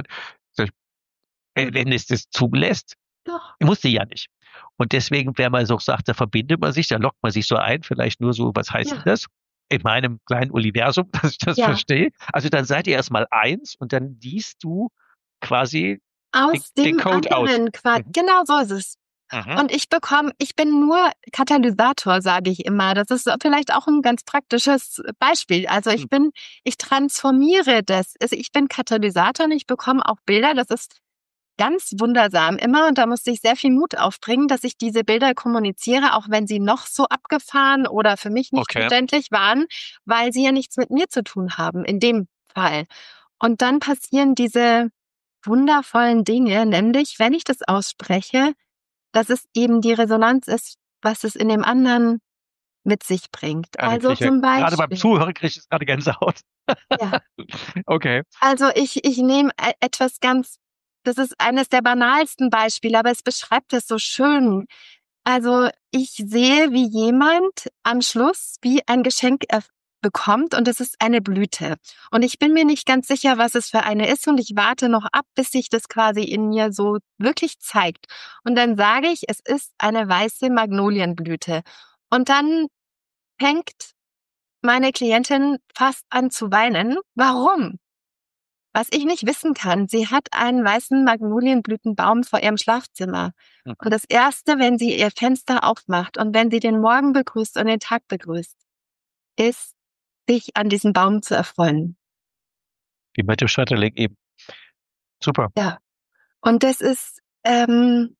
[SPEAKER 1] Wenn es das zulässt,
[SPEAKER 4] Doch.
[SPEAKER 1] muss sie ja nicht. Und deswegen, wer mal so sagt, da verbindet man sich, da lockt man sich so ein, vielleicht nur so, was heißt
[SPEAKER 4] ja.
[SPEAKER 1] das? In meinem kleinen Universum, dass ich das ja. verstehe. Also dann seid ihr erstmal eins und dann liest du quasi
[SPEAKER 4] aus
[SPEAKER 1] den,
[SPEAKER 4] dem
[SPEAKER 1] den Code
[SPEAKER 4] anderen
[SPEAKER 1] aus.
[SPEAKER 4] Quatsch. Mhm. Genau so ist es. Mhm. Und ich bekomme, ich bin nur Katalysator, sage ich immer. Das ist vielleicht auch ein ganz praktisches Beispiel. Also ich bin, ich transformiere das. Also ich bin Katalysator und ich bekomme auch Bilder. Das ist ganz wundersam immer. Und da musste ich sehr viel Mut aufbringen, dass ich diese Bilder kommuniziere, auch wenn sie noch so abgefahren oder für mich nicht okay. verständlich waren, weil sie ja nichts mit mir zu tun haben, in dem Fall. Und dann passieren diese wundervollen Dinge, nämlich, wenn ich das ausspreche, dass es eben die Resonanz ist, was es in dem anderen mit sich bringt.
[SPEAKER 1] Ja,
[SPEAKER 4] also zum Beispiel.
[SPEAKER 1] Gerade beim Zuhören kriege ich es gerade Gänsehaut.
[SPEAKER 4] Ja.
[SPEAKER 1] Okay.
[SPEAKER 4] Also ich, ich nehme etwas ganz, das ist eines der banalsten Beispiele, aber es beschreibt es so schön. Also ich sehe, wie jemand am Schluss wie ein Geschenk bekommt und es ist eine Blüte. Und ich bin mir nicht ganz sicher, was es für eine ist und ich warte noch ab, bis sich das quasi in mir so wirklich zeigt. Und dann sage ich, es ist eine weiße Magnolienblüte. Und dann fängt meine Klientin fast an zu weinen. Warum? Was ich nicht wissen kann, sie hat einen weißen Magnolienblütenbaum vor ihrem Schlafzimmer. Mhm. Und das Erste, wenn sie ihr Fenster aufmacht und wenn sie den Morgen begrüßt und den Tag begrüßt, ist, sich an diesem Baum zu erfreuen.
[SPEAKER 1] Wie mit dem Schmetterling eben. Super.
[SPEAKER 4] Ja. Und das ist, ähm,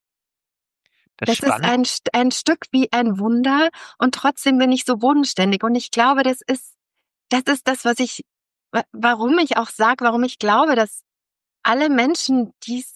[SPEAKER 4] das, das ist ein, ein Stück wie ein Wunder und trotzdem bin ich so bodenständig. Und ich glaube, das ist, das ist das, was ich, warum ich auch sage, warum ich glaube, dass alle Menschen dies,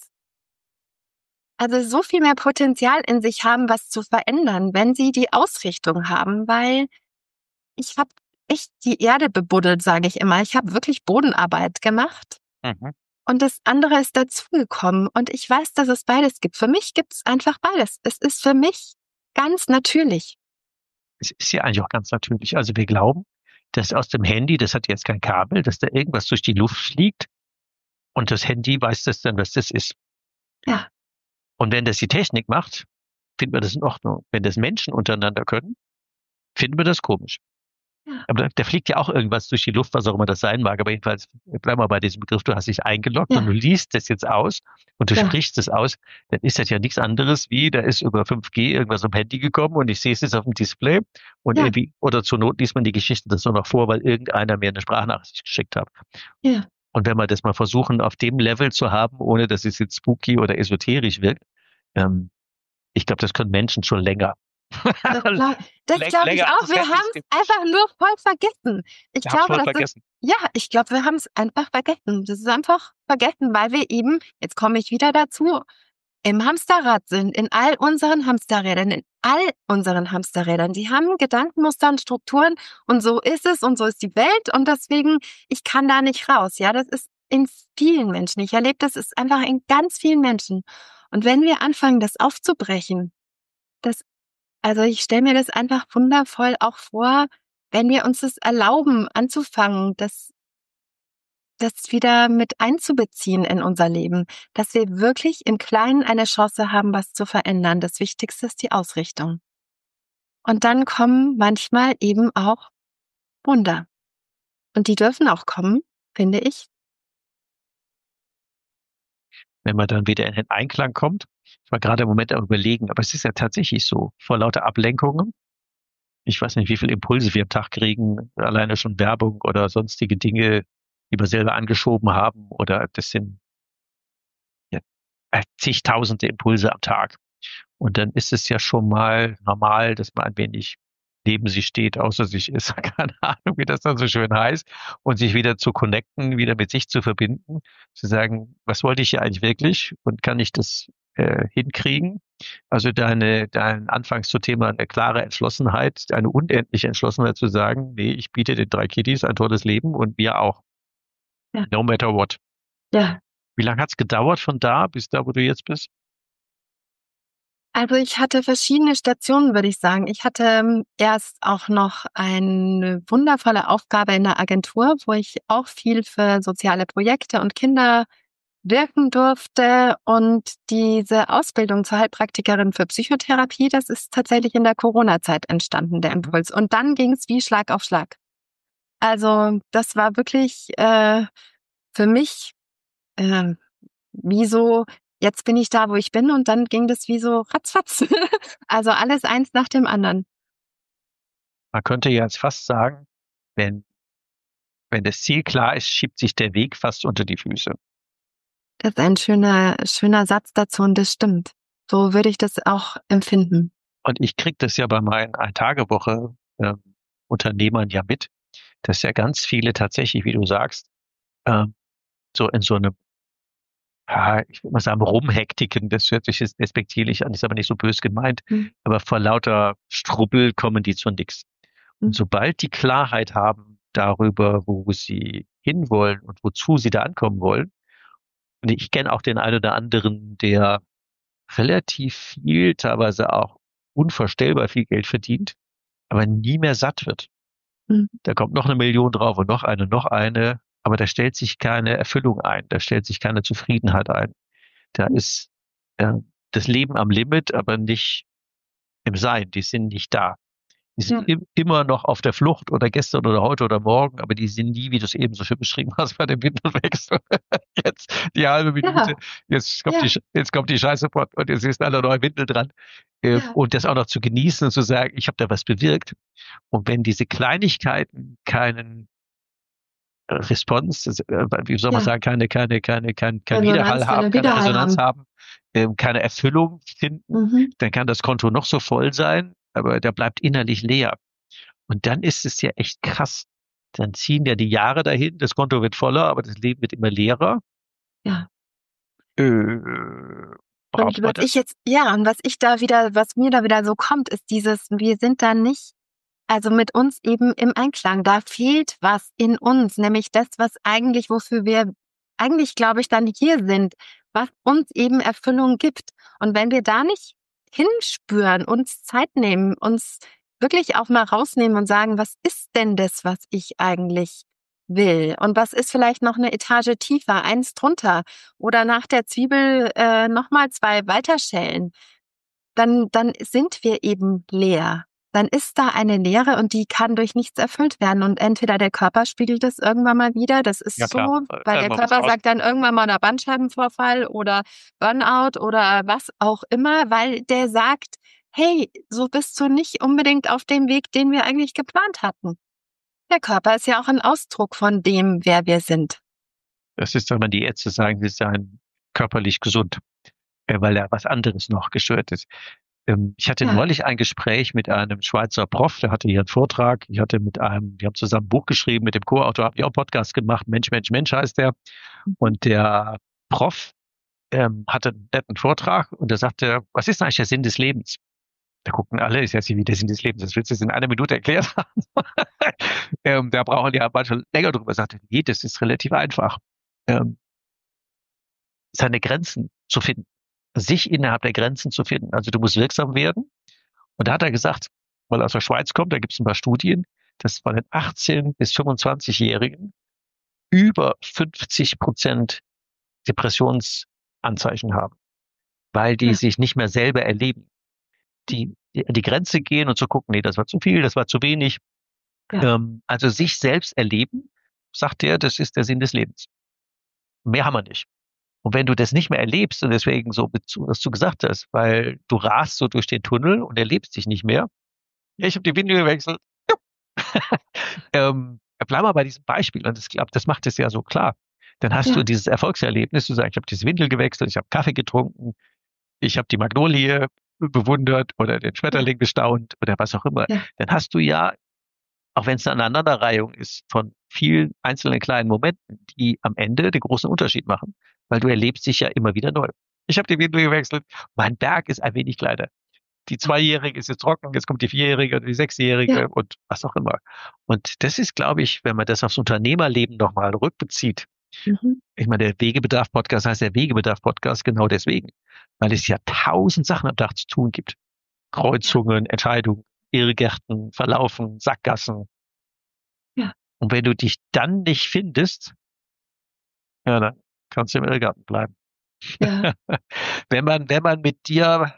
[SPEAKER 4] also so viel mehr Potenzial in sich haben, was zu verändern, wenn sie die Ausrichtung haben, weil ich habe echt die Erde bebuddelt, sage ich immer. Ich habe wirklich Bodenarbeit gemacht. Mhm. Und das andere ist dazugekommen. Und ich weiß, dass es beides gibt. Für mich gibt es einfach beides. Es ist für mich ganz natürlich.
[SPEAKER 1] Es ist ja eigentlich auch ganz natürlich. Also wir glauben, dass aus dem Handy, das hat jetzt kein Kabel, dass da irgendwas durch die Luft fliegt und das Handy weiß das dann, was das ist.
[SPEAKER 4] Ja.
[SPEAKER 1] Und wenn das die Technik macht, finden wir das in Ordnung. Wenn das Menschen untereinander können, finden wir das komisch. Ja. Aber da fliegt ja auch irgendwas durch die Luft, was auch immer das sein mag. Aber jedenfalls, bleiben wir bei diesem Begriff, du hast dich eingeloggt ja. und du liest das jetzt aus und du ja. sprichst es aus, dann ist das ja nichts anderes wie, da ist über fünf G irgendwas am Handy gekommen und ich sehe es jetzt auf dem Display und ja. irgendwie, oder zur Not liest man die Geschichte das nur noch vor, weil irgendeiner mir eine Sprachnachricht geschickt hat.
[SPEAKER 4] Ja.
[SPEAKER 1] Und wenn wir das mal versuchen, auf dem Level zu haben, ohne dass es jetzt spooky oder esoterisch wirkt, ähm, ich glaube, das können Menschen schon länger.
[SPEAKER 4] Das glaube glaub ich auch. Wir haben es einfach nur voll vergessen. Ich glaube, das
[SPEAKER 1] vergessen.
[SPEAKER 4] Ist, ja, ich glaube, wir haben es einfach vergessen. Das ist einfach vergessen, weil wir eben, jetzt komme ich wieder dazu, im Hamsterrad sind, in all unseren Hamsterrädern, in all unseren Hamsterrädern. Die haben Gedankenmuster und Strukturen und so ist es und so ist die Welt und deswegen, ich kann da nicht raus. Ja, das ist in vielen Menschen. Ich erlebe, das ist einfach in ganz vielen Menschen. Und wenn wir anfangen, das aufzubrechen, das Also ich stelle mir das einfach wundervoll auch vor, wenn wir uns das erlauben, anzufangen, das, das wieder mit einzubeziehen in unser Leben, dass wir wirklich im Kleinen eine Chance haben, was zu verändern. Das Wichtigste ist die Ausrichtung. Und dann kommen manchmal eben auch Wunder. Und die dürfen auch kommen, finde ich.
[SPEAKER 1] Wenn man dann wieder in den Einklang kommt. Ich war gerade im Moment am Überlegen, aber es ist ja tatsächlich so, vor lauter Ablenkungen. Ich weiß nicht, wie viele Impulse wir am Tag kriegen, alleine schon Werbung oder sonstige Dinge, die wir selber angeschoben haben, oder das sind ja, zigtausende Impulse am Tag. Und dann ist es ja schon mal normal, dass man ein wenig neben sich steht, außer sich ist, keine Ahnung, wie das dann so schön heißt, und sich wieder zu connecten, wieder mit sich zu verbinden, zu sagen, was wollte ich hier eigentlich wirklich und kann ich das äh, hinkriegen? Also deine, dein Anfangs zu Thema eine klare Entschlossenheit, eine unendliche Entschlossenheit zu sagen, nee, ich biete den drei Kiddies ein tolles Leben und wir auch.
[SPEAKER 4] Ja.
[SPEAKER 1] No matter what.
[SPEAKER 4] Ja.
[SPEAKER 1] Wie lange hat es gedauert von da bis da, wo du jetzt bist?
[SPEAKER 4] Also ich hatte verschiedene Stationen, würde ich sagen. Ich hatte erst auch noch eine wundervolle Aufgabe in der Agentur, wo ich auch viel für soziale Projekte und Kinder wirken durfte. Und diese Ausbildung zur Heilpraktikerin für Psychotherapie, das ist tatsächlich in der Corona-Zeit entstanden, der Impuls. Und dann ging es wie Schlag auf Schlag. Also das war wirklich äh, für mich äh, wie so, jetzt bin ich da, wo ich bin, und dann ging das wie so ratzfatz. Also alles eins nach dem anderen.
[SPEAKER 1] Man könnte jetzt fast sagen, wenn, wenn das Ziel klar ist, schiebt sich der Weg fast unter die Füße.
[SPEAKER 4] Das ist ein schöner, schöner Satz dazu, und das stimmt. So würde ich das auch empfinden.
[SPEAKER 1] Und ich kriege das ja bei meinen Ein-Tage-Woche äh, Unternehmern ja mit, dass ja ganz viele tatsächlich, wie du sagst, äh, so in so einem, ja, ich würde mal sagen, Rumhektiken, das hört sich jetzt despektierlich an, ist aber nicht so bös gemeint,
[SPEAKER 4] Mhm.
[SPEAKER 1] aber vor lauter Strubbel kommen die zu nix.
[SPEAKER 4] Mhm.
[SPEAKER 1] Und sobald die Klarheit haben darüber, wo sie hinwollen und wozu sie da ankommen wollen, und ich kenne auch den einen oder anderen, der relativ viel, teilweise auch unvorstellbar viel Geld verdient, aber nie mehr satt wird.
[SPEAKER 4] Mhm.
[SPEAKER 1] Da kommt noch eine Million drauf und noch eine, noch eine, aber da stellt sich keine Erfüllung ein, da stellt sich keine Zufriedenheit ein. Da ist äh, das Leben am Limit, aber nicht im Sein, die sind nicht da. Die sind
[SPEAKER 4] Ja.
[SPEAKER 1] im, immer noch auf der Flucht oder gestern oder heute oder morgen, aber die sind nie, wie du es eben so schön beschrieben hast, bei dem Windelwechsel. Jetzt die halbe Minute,
[SPEAKER 4] Ja.
[SPEAKER 1] jetzt kommt
[SPEAKER 4] Ja.
[SPEAKER 1] die, jetzt kommt die Scheiße und jetzt ist eine neue Windel dran. Äh,
[SPEAKER 4] Ja.
[SPEAKER 1] Und das auch noch zu genießen und zu sagen, ich habe da was bewirkt. Und wenn diese Kleinigkeiten keinen äh, Response, das, äh, wie soll man
[SPEAKER 4] Ja.
[SPEAKER 1] sagen, keine, keine, keine, kein, kein
[SPEAKER 4] Resonanz,
[SPEAKER 1] Widerhall
[SPEAKER 4] keine
[SPEAKER 1] haben, keine
[SPEAKER 4] Widerhall
[SPEAKER 1] Resonanz
[SPEAKER 4] haben.
[SPEAKER 1] haben, ähm, keine Erfüllung finden,
[SPEAKER 4] Mhm.
[SPEAKER 1] dann kann das Konto noch so voll sein, aber der bleibt innerlich leer. Und dann ist es ja echt krass. Dann ziehen ja die Jahre dahin, das Konto wird voller, aber das Leben wird immer leerer.
[SPEAKER 4] Ja.
[SPEAKER 1] Äh, braucht
[SPEAKER 4] Und
[SPEAKER 1] man
[SPEAKER 4] was
[SPEAKER 1] das?
[SPEAKER 4] ich jetzt, ja, und was ich da wieder, was mir da wieder so kommt, ist dieses, wir sind da nicht, also mit uns eben im Einklang. Da fehlt was in uns, nämlich das, was eigentlich, wofür wir eigentlich, glaube ich, dann hier sind, was uns eben Erfüllung gibt. Und wenn wir da nicht hinspüren, uns Zeit nehmen, uns wirklich auch mal rausnehmen und sagen, was ist denn das, was ich eigentlich will? Und was ist vielleicht noch eine Etage tiefer, eins drunter? Oder nach der Zwiebel äh, nochmal zwei weiterschälen? Dann, dann sind wir eben leer. Dann ist da eine Leere, und die kann durch nichts erfüllt werden. Und entweder der Körper spiegelt es irgendwann mal wieder, das ist
[SPEAKER 1] Ja,
[SPEAKER 4] so,
[SPEAKER 1] klar.
[SPEAKER 4] weil der
[SPEAKER 1] Irgendwann muss
[SPEAKER 4] Körper
[SPEAKER 1] raus.
[SPEAKER 4] sagt dann irgendwann mal der Bandscheibenvorfall oder Burnout oder was auch immer, weil der sagt, hey, so bist du nicht unbedingt auf dem Weg, den wir eigentlich geplant hatten. Der Körper ist ja auch ein Ausdruck von dem, wer wir sind.
[SPEAKER 1] Das ist, wenn man die Ärzte sagen, sie seien körperlich gesund, äh, weil da was anderes noch gestört ist. Ähm, ich hatte
[SPEAKER 4] Ja.
[SPEAKER 1] neulich ein Gespräch mit einem Schweizer Prof, der hatte hier einen Vortrag. Ich hatte mit einem, wir haben zusammen ein Buch geschrieben, mit dem Co-Autor, haben die auch einen Podcast gemacht. Mensch, Mensch, Mensch heißt der. Und der Prof ähm, hatte einen netten Vortrag und er sagte, was ist denn eigentlich der Sinn des Lebens? Da gucken alle, ist jetzt wie der Sinn des Lebens, das willst du jetzt in einer Minute erklärt haben. ähm, da brauchen die ja manchmal länger drüber. Er sagte, nee, das ist relativ einfach. Ähm, seine Grenzen zu finden, sich innerhalb der Grenzen zu finden. Also du musst wirksam werden. Und da hat er gesagt, weil er aus der Schweiz kommt, da gibt es ein paar Studien, dass bei den achtzehn- bis fünfundzwanzigjährigen über fünfzig Prozent Depressionsanzeichen haben, weil die
[SPEAKER 4] Ja.
[SPEAKER 1] sich nicht mehr selber erleben. Die, die an die Grenze gehen und zu gucken, nee, das war zu viel, das war zu wenig.
[SPEAKER 4] Ja.
[SPEAKER 1] Ähm, also sich selbst erleben, sagt er, das ist der Sinn des Lebens. Mehr haben wir nicht. Und wenn du das nicht mehr erlebst und deswegen so, was du gesagt hast, weil du rast so durch den Tunnel und erlebst dich nicht mehr. Ja, ich habe die Windel gewechselt. ähm, bleib mal bei diesem Beispiel und ich glaube, das macht es ja so klar. Dann hast
[SPEAKER 4] Ja.
[SPEAKER 1] du dieses Erfolgserlebnis, du sagst, ich habe diese Windel gewechselt, ich habe Kaffee getrunken, ich habe die Magnolie bewundert oder den Schmetterling bestaunt oder was auch immer.
[SPEAKER 4] Ja.
[SPEAKER 1] Dann hast du ja, auch wenn es eine Aneinanderreihung ist von vielen einzelnen kleinen Momenten, die am Ende den großen Unterschied machen, weil du erlebst dich ja immer wieder neu. Ich habe die Windel gewechselt, mein Berg ist ein wenig kleiner. Die Zweijährige ist jetzt trocken, jetzt kommt die Vierjährige oder die Sechsjährige
[SPEAKER 4] Ja.
[SPEAKER 1] und was auch immer. Und das ist, glaube ich, wenn man das aufs Unternehmerleben nochmal rückbezieht,
[SPEAKER 4] Mhm.
[SPEAKER 1] ich meine, der Wegebedarf-Podcast heißt der Wegebedarf-Podcast genau deswegen, weil es ja tausend Sachen am Tag zu tun gibt. Kreuzungen, Entscheidungen, Irrgärten, Verlaufen, Sackgassen.
[SPEAKER 4] Ja.
[SPEAKER 1] Und wenn du dich dann nicht findest, ja, dann kannst du im Irrgarten bleiben.
[SPEAKER 4] Ja.
[SPEAKER 1] Wenn man, wenn man mit dir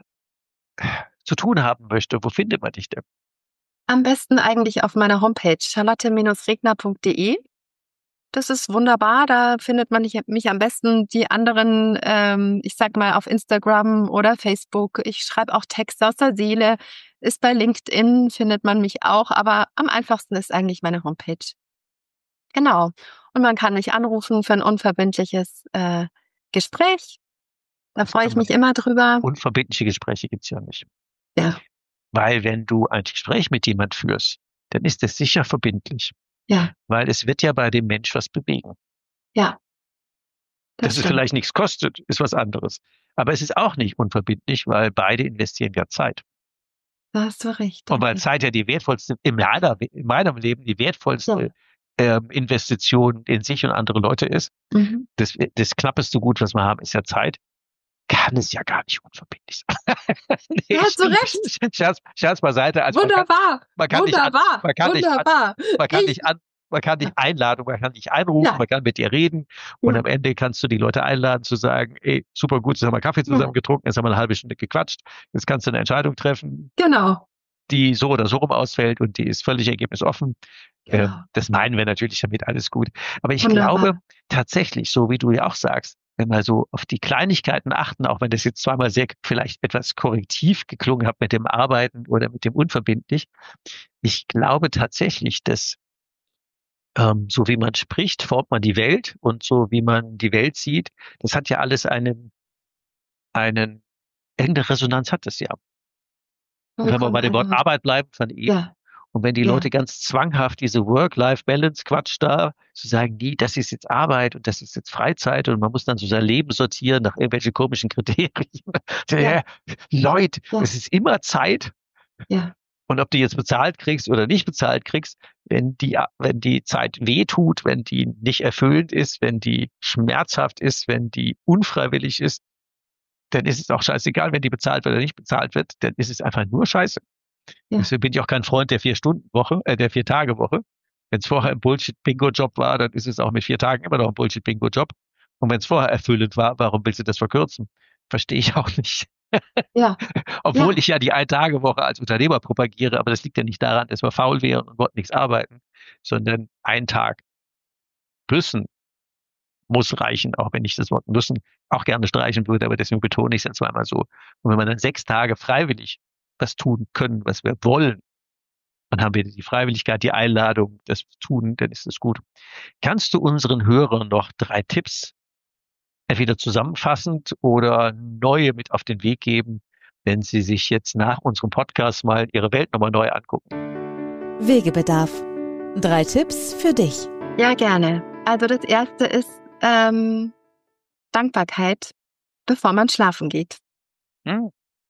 [SPEAKER 1] zu tun haben möchte, wo findet man dich denn?
[SPEAKER 4] Am besten eigentlich auf meiner Homepage charlotte regner punkt de. Das ist wunderbar, da findet man mich, mich am besten. Die anderen, ähm, ich sag mal auf Instagram oder Facebook. Ich schreibe auch Texte aus der Seele. Ist bei LinkedIn, findet man mich auch. Aber am einfachsten ist eigentlich meine Homepage. Genau. Und man kann mich anrufen für ein unverbindliches äh, Gespräch. Da
[SPEAKER 1] Das
[SPEAKER 4] freue
[SPEAKER 1] kann
[SPEAKER 4] ich
[SPEAKER 1] man
[SPEAKER 4] mich
[SPEAKER 1] ja.
[SPEAKER 4] immer drüber.
[SPEAKER 1] Unverbindliche Gespräche gibt's ja nicht.
[SPEAKER 4] Ja,
[SPEAKER 1] Weil wenn du ein Gespräch mit jemand führst, dann ist es sicher verbindlich.
[SPEAKER 4] ja,
[SPEAKER 1] Weil es wird ja bei dem Mensch was bewegen.
[SPEAKER 4] ja.
[SPEAKER 1] Dass es
[SPEAKER 4] stimmt.
[SPEAKER 1] vielleicht nichts kostet, ist was anderes. Aber es ist auch nicht unverbindlich, weil beide investieren ja Zeit.
[SPEAKER 4] Da hast du recht.
[SPEAKER 1] Und weil Zeit ja die wertvollste, in, meiner, in meinem Leben die wertvollste ähm, Investition in sich und andere Leute ist,
[SPEAKER 4] Mhm.
[SPEAKER 1] das, das knappeste Gut, was wir haben, ist ja Zeit, kann es ja gar nicht unverbindlich sein. Nee,
[SPEAKER 4] Da hast du recht.
[SPEAKER 1] Scherz, Scherz beiseite. Also
[SPEAKER 4] Wunderbar.
[SPEAKER 1] man kann, man kann nicht an,
[SPEAKER 4] Wunderbar.
[SPEAKER 1] man kann nicht an,
[SPEAKER 4] Wunderbar.
[SPEAKER 1] man kann
[SPEAKER 4] Ich-
[SPEAKER 1] nicht an, man kann dich einladen, man kann dich einrufen,
[SPEAKER 4] Ja.
[SPEAKER 1] man kann mit dir reden und
[SPEAKER 4] Ja.
[SPEAKER 1] am Ende kannst du die Leute einladen zu sagen, ey, super gut, jetzt haben wir Kaffee zusammen
[SPEAKER 4] Ja.
[SPEAKER 1] getrunken, jetzt haben wir eine halbe Stunde gequatscht, jetzt kannst du eine Entscheidung treffen,
[SPEAKER 4] Genau.
[SPEAKER 1] die so oder so rum ausfällt und die ist völlig ergebnisoffen.
[SPEAKER 4] Genau.
[SPEAKER 1] Ähm, das meinen wir natürlich damit, alles gut. Aber ich
[SPEAKER 4] Wunderbar.
[SPEAKER 1] glaube tatsächlich, so wie du ja auch sagst, wenn wir so auf die Kleinigkeiten achten, auch wenn das jetzt zweimal sehr vielleicht etwas korrektiv geklungen hat mit dem Arbeiten oder mit dem unverbindlich, ich glaube tatsächlich, dass ähm, so wie man spricht, formt man die Welt und so wie man die Welt sieht, das hat ja alles einen, einen, irgendeine Resonanz hat das ja. Und wenn wir bei dem Wort
[SPEAKER 4] Vollkommen
[SPEAKER 1] Arbeit bleiben von eben,
[SPEAKER 4] Ja.
[SPEAKER 1] und wenn die
[SPEAKER 4] Ja.
[SPEAKER 1] Leute ganz zwanghaft diese Work-Life-Balance-Quatsch da, zu sagen, die, das ist jetzt Arbeit und das ist jetzt Freizeit und man muss dann so sein Leben sortieren nach irgendwelchen komischen Kriterien.
[SPEAKER 4] Ja.
[SPEAKER 1] Leute,
[SPEAKER 4] Ja.
[SPEAKER 1] es ist immer Zeit.
[SPEAKER 4] Ja.
[SPEAKER 1] Und ob du jetzt bezahlt kriegst oder nicht bezahlt kriegst, wenn die, wenn die Zeit wehtut, wenn die nicht erfüllend ist, wenn die schmerzhaft ist, wenn die unfreiwillig ist, dann ist es auch scheißegal, wenn die bezahlt wird oder nicht bezahlt wird, dann ist es einfach nur scheiße.
[SPEAKER 4] Ja.
[SPEAKER 1] Deswegen bin ich auch kein Freund der Vier-Stunden-Woche, äh, der Vier-Tage-Woche. Wenn es vorher ein Bullshit-Bingo-Job war, dann ist es auch mit vier Tagen immer noch ein Bullshit-Bingo-Job. Und wenn es vorher erfüllend war, warum willst du das verkürzen? Verstehe ich auch nicht.
[SPEAKER 4] Ja.
[SPEAKER 1] Obwohl
[SPEAKER 4] Ja.
[SPEAKER 1] ich ja die Ein-Tage-Woche als Unternehmer propagiere, aber das liegt ja nicht daran, dass wir faul wären und wollten nichts arbeiten, sondern ein Tag müssen muss reichen, auch wenn ich das Wort müssen auch gerne streichen würde, aber deswegen betone ich es dann zweimal so. Und wenn wir dann sechs Tage freiwillig was tun können, was wir wollen, dann haben wir die Freiwilligkeit, die Einladung, das zu tun, dann ist es gut. Kannst du unseren Hörern noch drei Tipps entweder zusammenfassend oder neue mit auf den Weg geben, wenn sie sich jetzt nach unserem Podcast mal ihre Welt nochmal neu angucken?
[SPEAKER 3] Wegebedarf. Drei Tipps für dich.
[SPEAKER 4] Ja, gerne. Also das erste ist ähm, Dankbarkeit, bevor man schlafen geht.
[SPEAKER 1] Hm?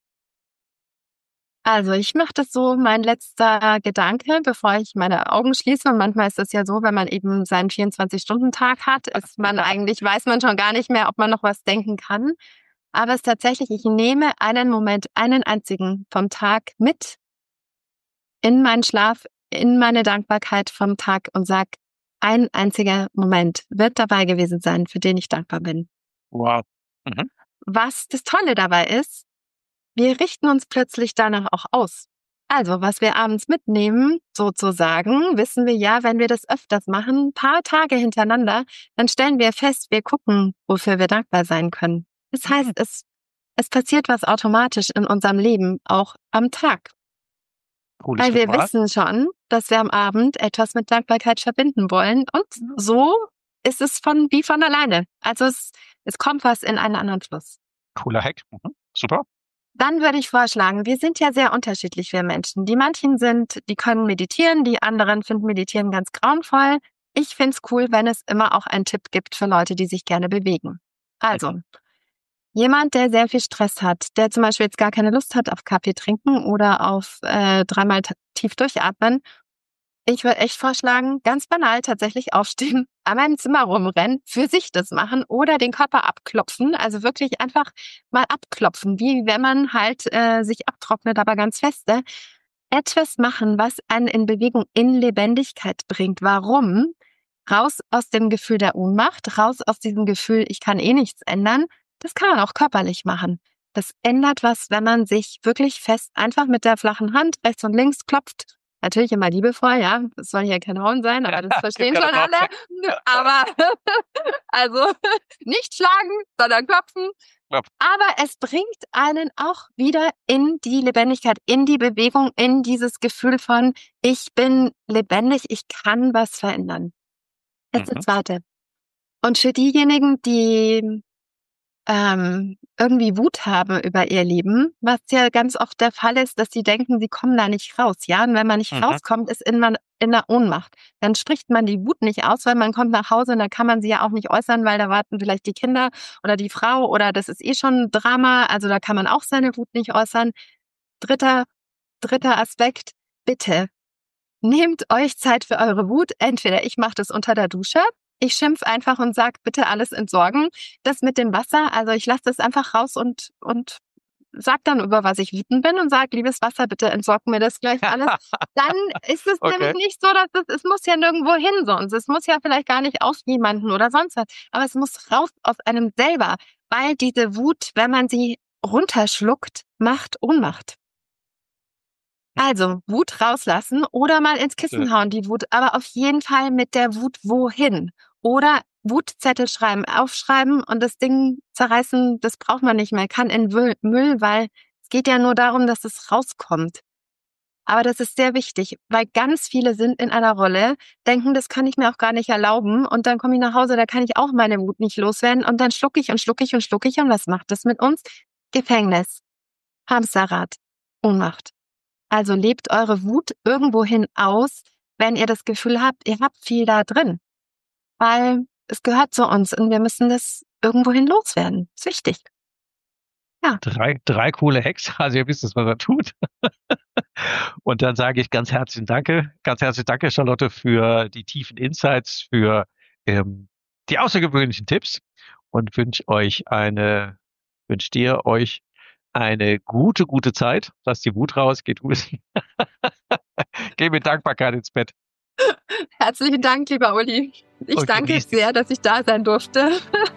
[SPEAKER 4] Also ich mache das so, mein letzter Gedanke, bevor ich meine Augen schließe. Und manchmal ist es ja so, wenn man eben seinen vierundzwanzig-Stunden-Tag hat, ist man eigentlich, weiß man schon gar nicht mehr, ob man noch was denken kann. Aber es ist tatsächlich, ich nehme einen Moment, einen einzigen vom Tag mit in meinen Schlaf, in meine Dankbarkeit vom Tag und sag, ein einziger Moment wird dabei gewesen sein, für den ich dankbar bin.
[SPEAKER 1] Wow. Mhm.
[SPEAKER 4] Was das Tolle dabei ist, wir richten uns plötzlich danach auch aus. Also, was wir abends mitnehmen, sozusagen, wissen wir ja, wenn wir das öfters machen, ein paar Tage hintereinander, dann stellen wir fest, wir gucken, wofür wir dankbar sein können. Das heißt, es, es passiert was automatisch in unserem Leben, auch am Tag.
[SPEAKER 1] Cooles
[SPEAKER 4] Weil wir
[SPEAKER 1] Ritual.
[SPEAKER 4] wissen schon, dass wir am Abend etwas mit Dankbarkeit verbinden wollen. Und so ist es von wie von alleine. Also es, es kommt was in einen anderen Fluss.
[SPEAKER 1] Cooler Hack. Mhm. Super.
[SPEAKER 4] Dann würde ich vorschlagen, wir sind ja sehr unterschiedlich, wir Menschen. Die manchen sind, die können meditieren, die anderen finden Meditieren ganz grauenvoll. Ich finde es cool, wenn es immer auch einen Tipp gibt für Leute, die sich gerne bewegen. Also, jemand, der sehr viel Stress hat, der zum Beispiel jetzt gar keine Lust hat auf Kaffee trinken oder auf äh, dreimal t- tief durchatmen, ich würde echt vorschlagen, ganz banal tatsächlich aufstehen, einmal im Zimmer rumrennen, für sich das machen oder den Körper abklopfen, also wirklich einfach mal abklopfen, wie wenn man halt äh, sich abtrocknet, aber ganz feste. Etwas machen, was einen in Bewegung, in Lebendigkeit bringt. Warum? Raus aus dem Gefühl der Ohnmacht, raus aus diesem Gefühl, ich kann eh nichts ändern. Das kann man auch körperlich machen. Das ändert was, wenn man sich wirklich fest einfach mit der flachen Hand rechts und links klopft. Natürlich immer liebevoll, ja. Das soll hier kein Hauen sein, aber das verstehen schon alle. Aber also nicht schlagen, sondern klopfen.
[SPEAKER 1] Klopf.
[SPEAKER 4] Aber es bringt einen auch wieder in die Lebendigkeit, in die Bewegung, in dieses Gefühl von, ich bin lebendig, ich kann was verändern. Jetzt
[SPEAKER 1] Mhm.
[SPEAKER 4] das Zweite. Und für diejenigen, die ähm, irgendwie Wut haben über ihr Leben, was ja ganz oft der Fall ist, dass sie denken, sie kommen da nicht raus. Ja, und wenn man nicht
[SPEAKER 1] Mhm.
[SPEAKER 4] rauskommt, ist in man in der Ohnmacht. Dann spricht man die Wut nicht aus, weil man kommt nach Hause und da kann man sie ja auch nicht äußern, weil da warten vielleicht die Kinder oder die Frau oder das ist eh schon ein Drama. Also da kann man auch seine Wut nicht äußern. Dritter, dritter Aspekt, bitte nehmt euch Zeit für eure Wut. Entweder ich mache das unter der Dusche, ich schimpf einfach und sag, bitte alles entsorgen. Das mit dem Wasser, also ich lasse das einfach raus und und sag dann, über was ich wütend bin und sag, liebes Wasser, bitte entsorg mir das gleich alles. Dann ist es
[SPEAKER 1] Okay.
[SPEAKER 4] nämlich nicht so, dass es, es muss ja nirgendwo hin sonst. Es muss ja vielleicht gar nicht auf jemanden oder sonst was. Aber es muss raus aus einem selber, weil diese Wut, wenn man sie runterschluckt, macht Ohnmacht. Also, Wut rauslassen oder mal ins Kissen hauen, die Wut, aber auf jeden Fall mit der Wut wohin? Oder Wutzettel schreiben, aufschreiben und das Ding zerreißen, das braucht man nicht mehr, kann in Müll, Müll, weil es geht ja nur darum, dass es rauskommt. Aber das ist sehr wichtig, weil ganz viele sind in einer Rolle, denken, das kann ich mir auch gar nicht erlauben und dann komme ich nach Hause, da kann ich auch meine Wut nicht loswerden und dann schluck ich und schluck ich und schluck ich und was macht das mit uns? Gefängnis, Hamsterrad, Ohnmacht. Also lebt eure Wut irgendwohin aus, wenn ihr das Gefühl habt, ihr habt viel da drin. Weil es gehört zu uns und wir müssen das irgendwohin loswerden. Ist wichtig. Ja.
[SPEAKER 1] Drei, drei coole Hacks. Also ihr wisst, was man da tut. Und dann sage ich ganz herzlichen Danke, ganz herzlichen Danke, Charlotte, für die tiefen Insights, für ähm, die außergewöhnlichen Tipps und wünsche euch eine, wünsche dir euch eine gute, gute Zeit. Lass die Wut raus, geht gut. Geh mit Dankbarkeit ins Bett.
[SPEAKER 4] Herzlichen Dank, lieber Uli. Ich
[SPEAKER 1] Und
[SPEAKER 4] danke
[SPEAKER 1] genießt die-
[SPEAKER 4] sehr, dass ich da sein durfte.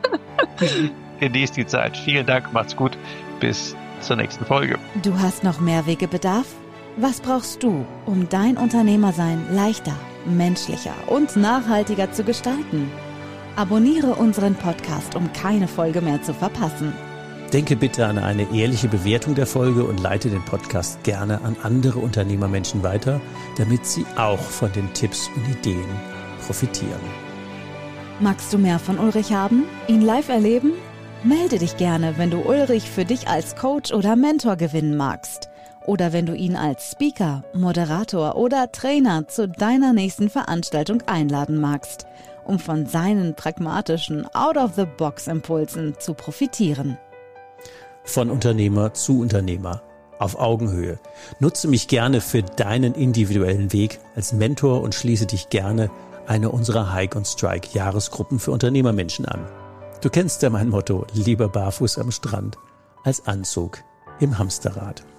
[SPEAKER 1] Genießt die Zeit. Vielen Dank, macht's gut. Bis zur nächsten Folge.
[SPEAKER 3] Du hast noch mehr Wegebedarf? Was brauchst du, um dein Unternehmersein leichter, menschlicher und nachhaltiger zu gestalten? Abonniere unseren Podcast, um keine Folge mehr zu verpassen.
[SPEAKER 2] Denke bitte an eine ehrliche Bewertung der Folge und leite den Podcast gerne an andere Unternehmermenschen weiter, damit sie auch von den Tipps und Ideen profitieren.
[SPEAKER 3] Magst du mehr von Ulrich haben? Ihn live erleben? Melde dich gerne, wenn du Ulrich für dich als Coach oder Mentor gewinnen magst. Oder wenn du ihn als Speaker, Moderator oder Trainer zu deiner nächsten Veranstaltung einladen magst, um von seinen pragmatischen Out-of-the-Box-Impulsen zu profitieren.
[SPEAKER 2] Von Unternehmer zu Unternehmer, auf Augenhöhe. Nutze mich gerne für deinen individuellen Weg als Mentor und schließe dich gerne einer unserer Hike und Strike Jahresgruppen für Unternehmermenschen an. Du kennst ja mein Motto, lieber barfuß am Strand als Anzug im Hamsterrad.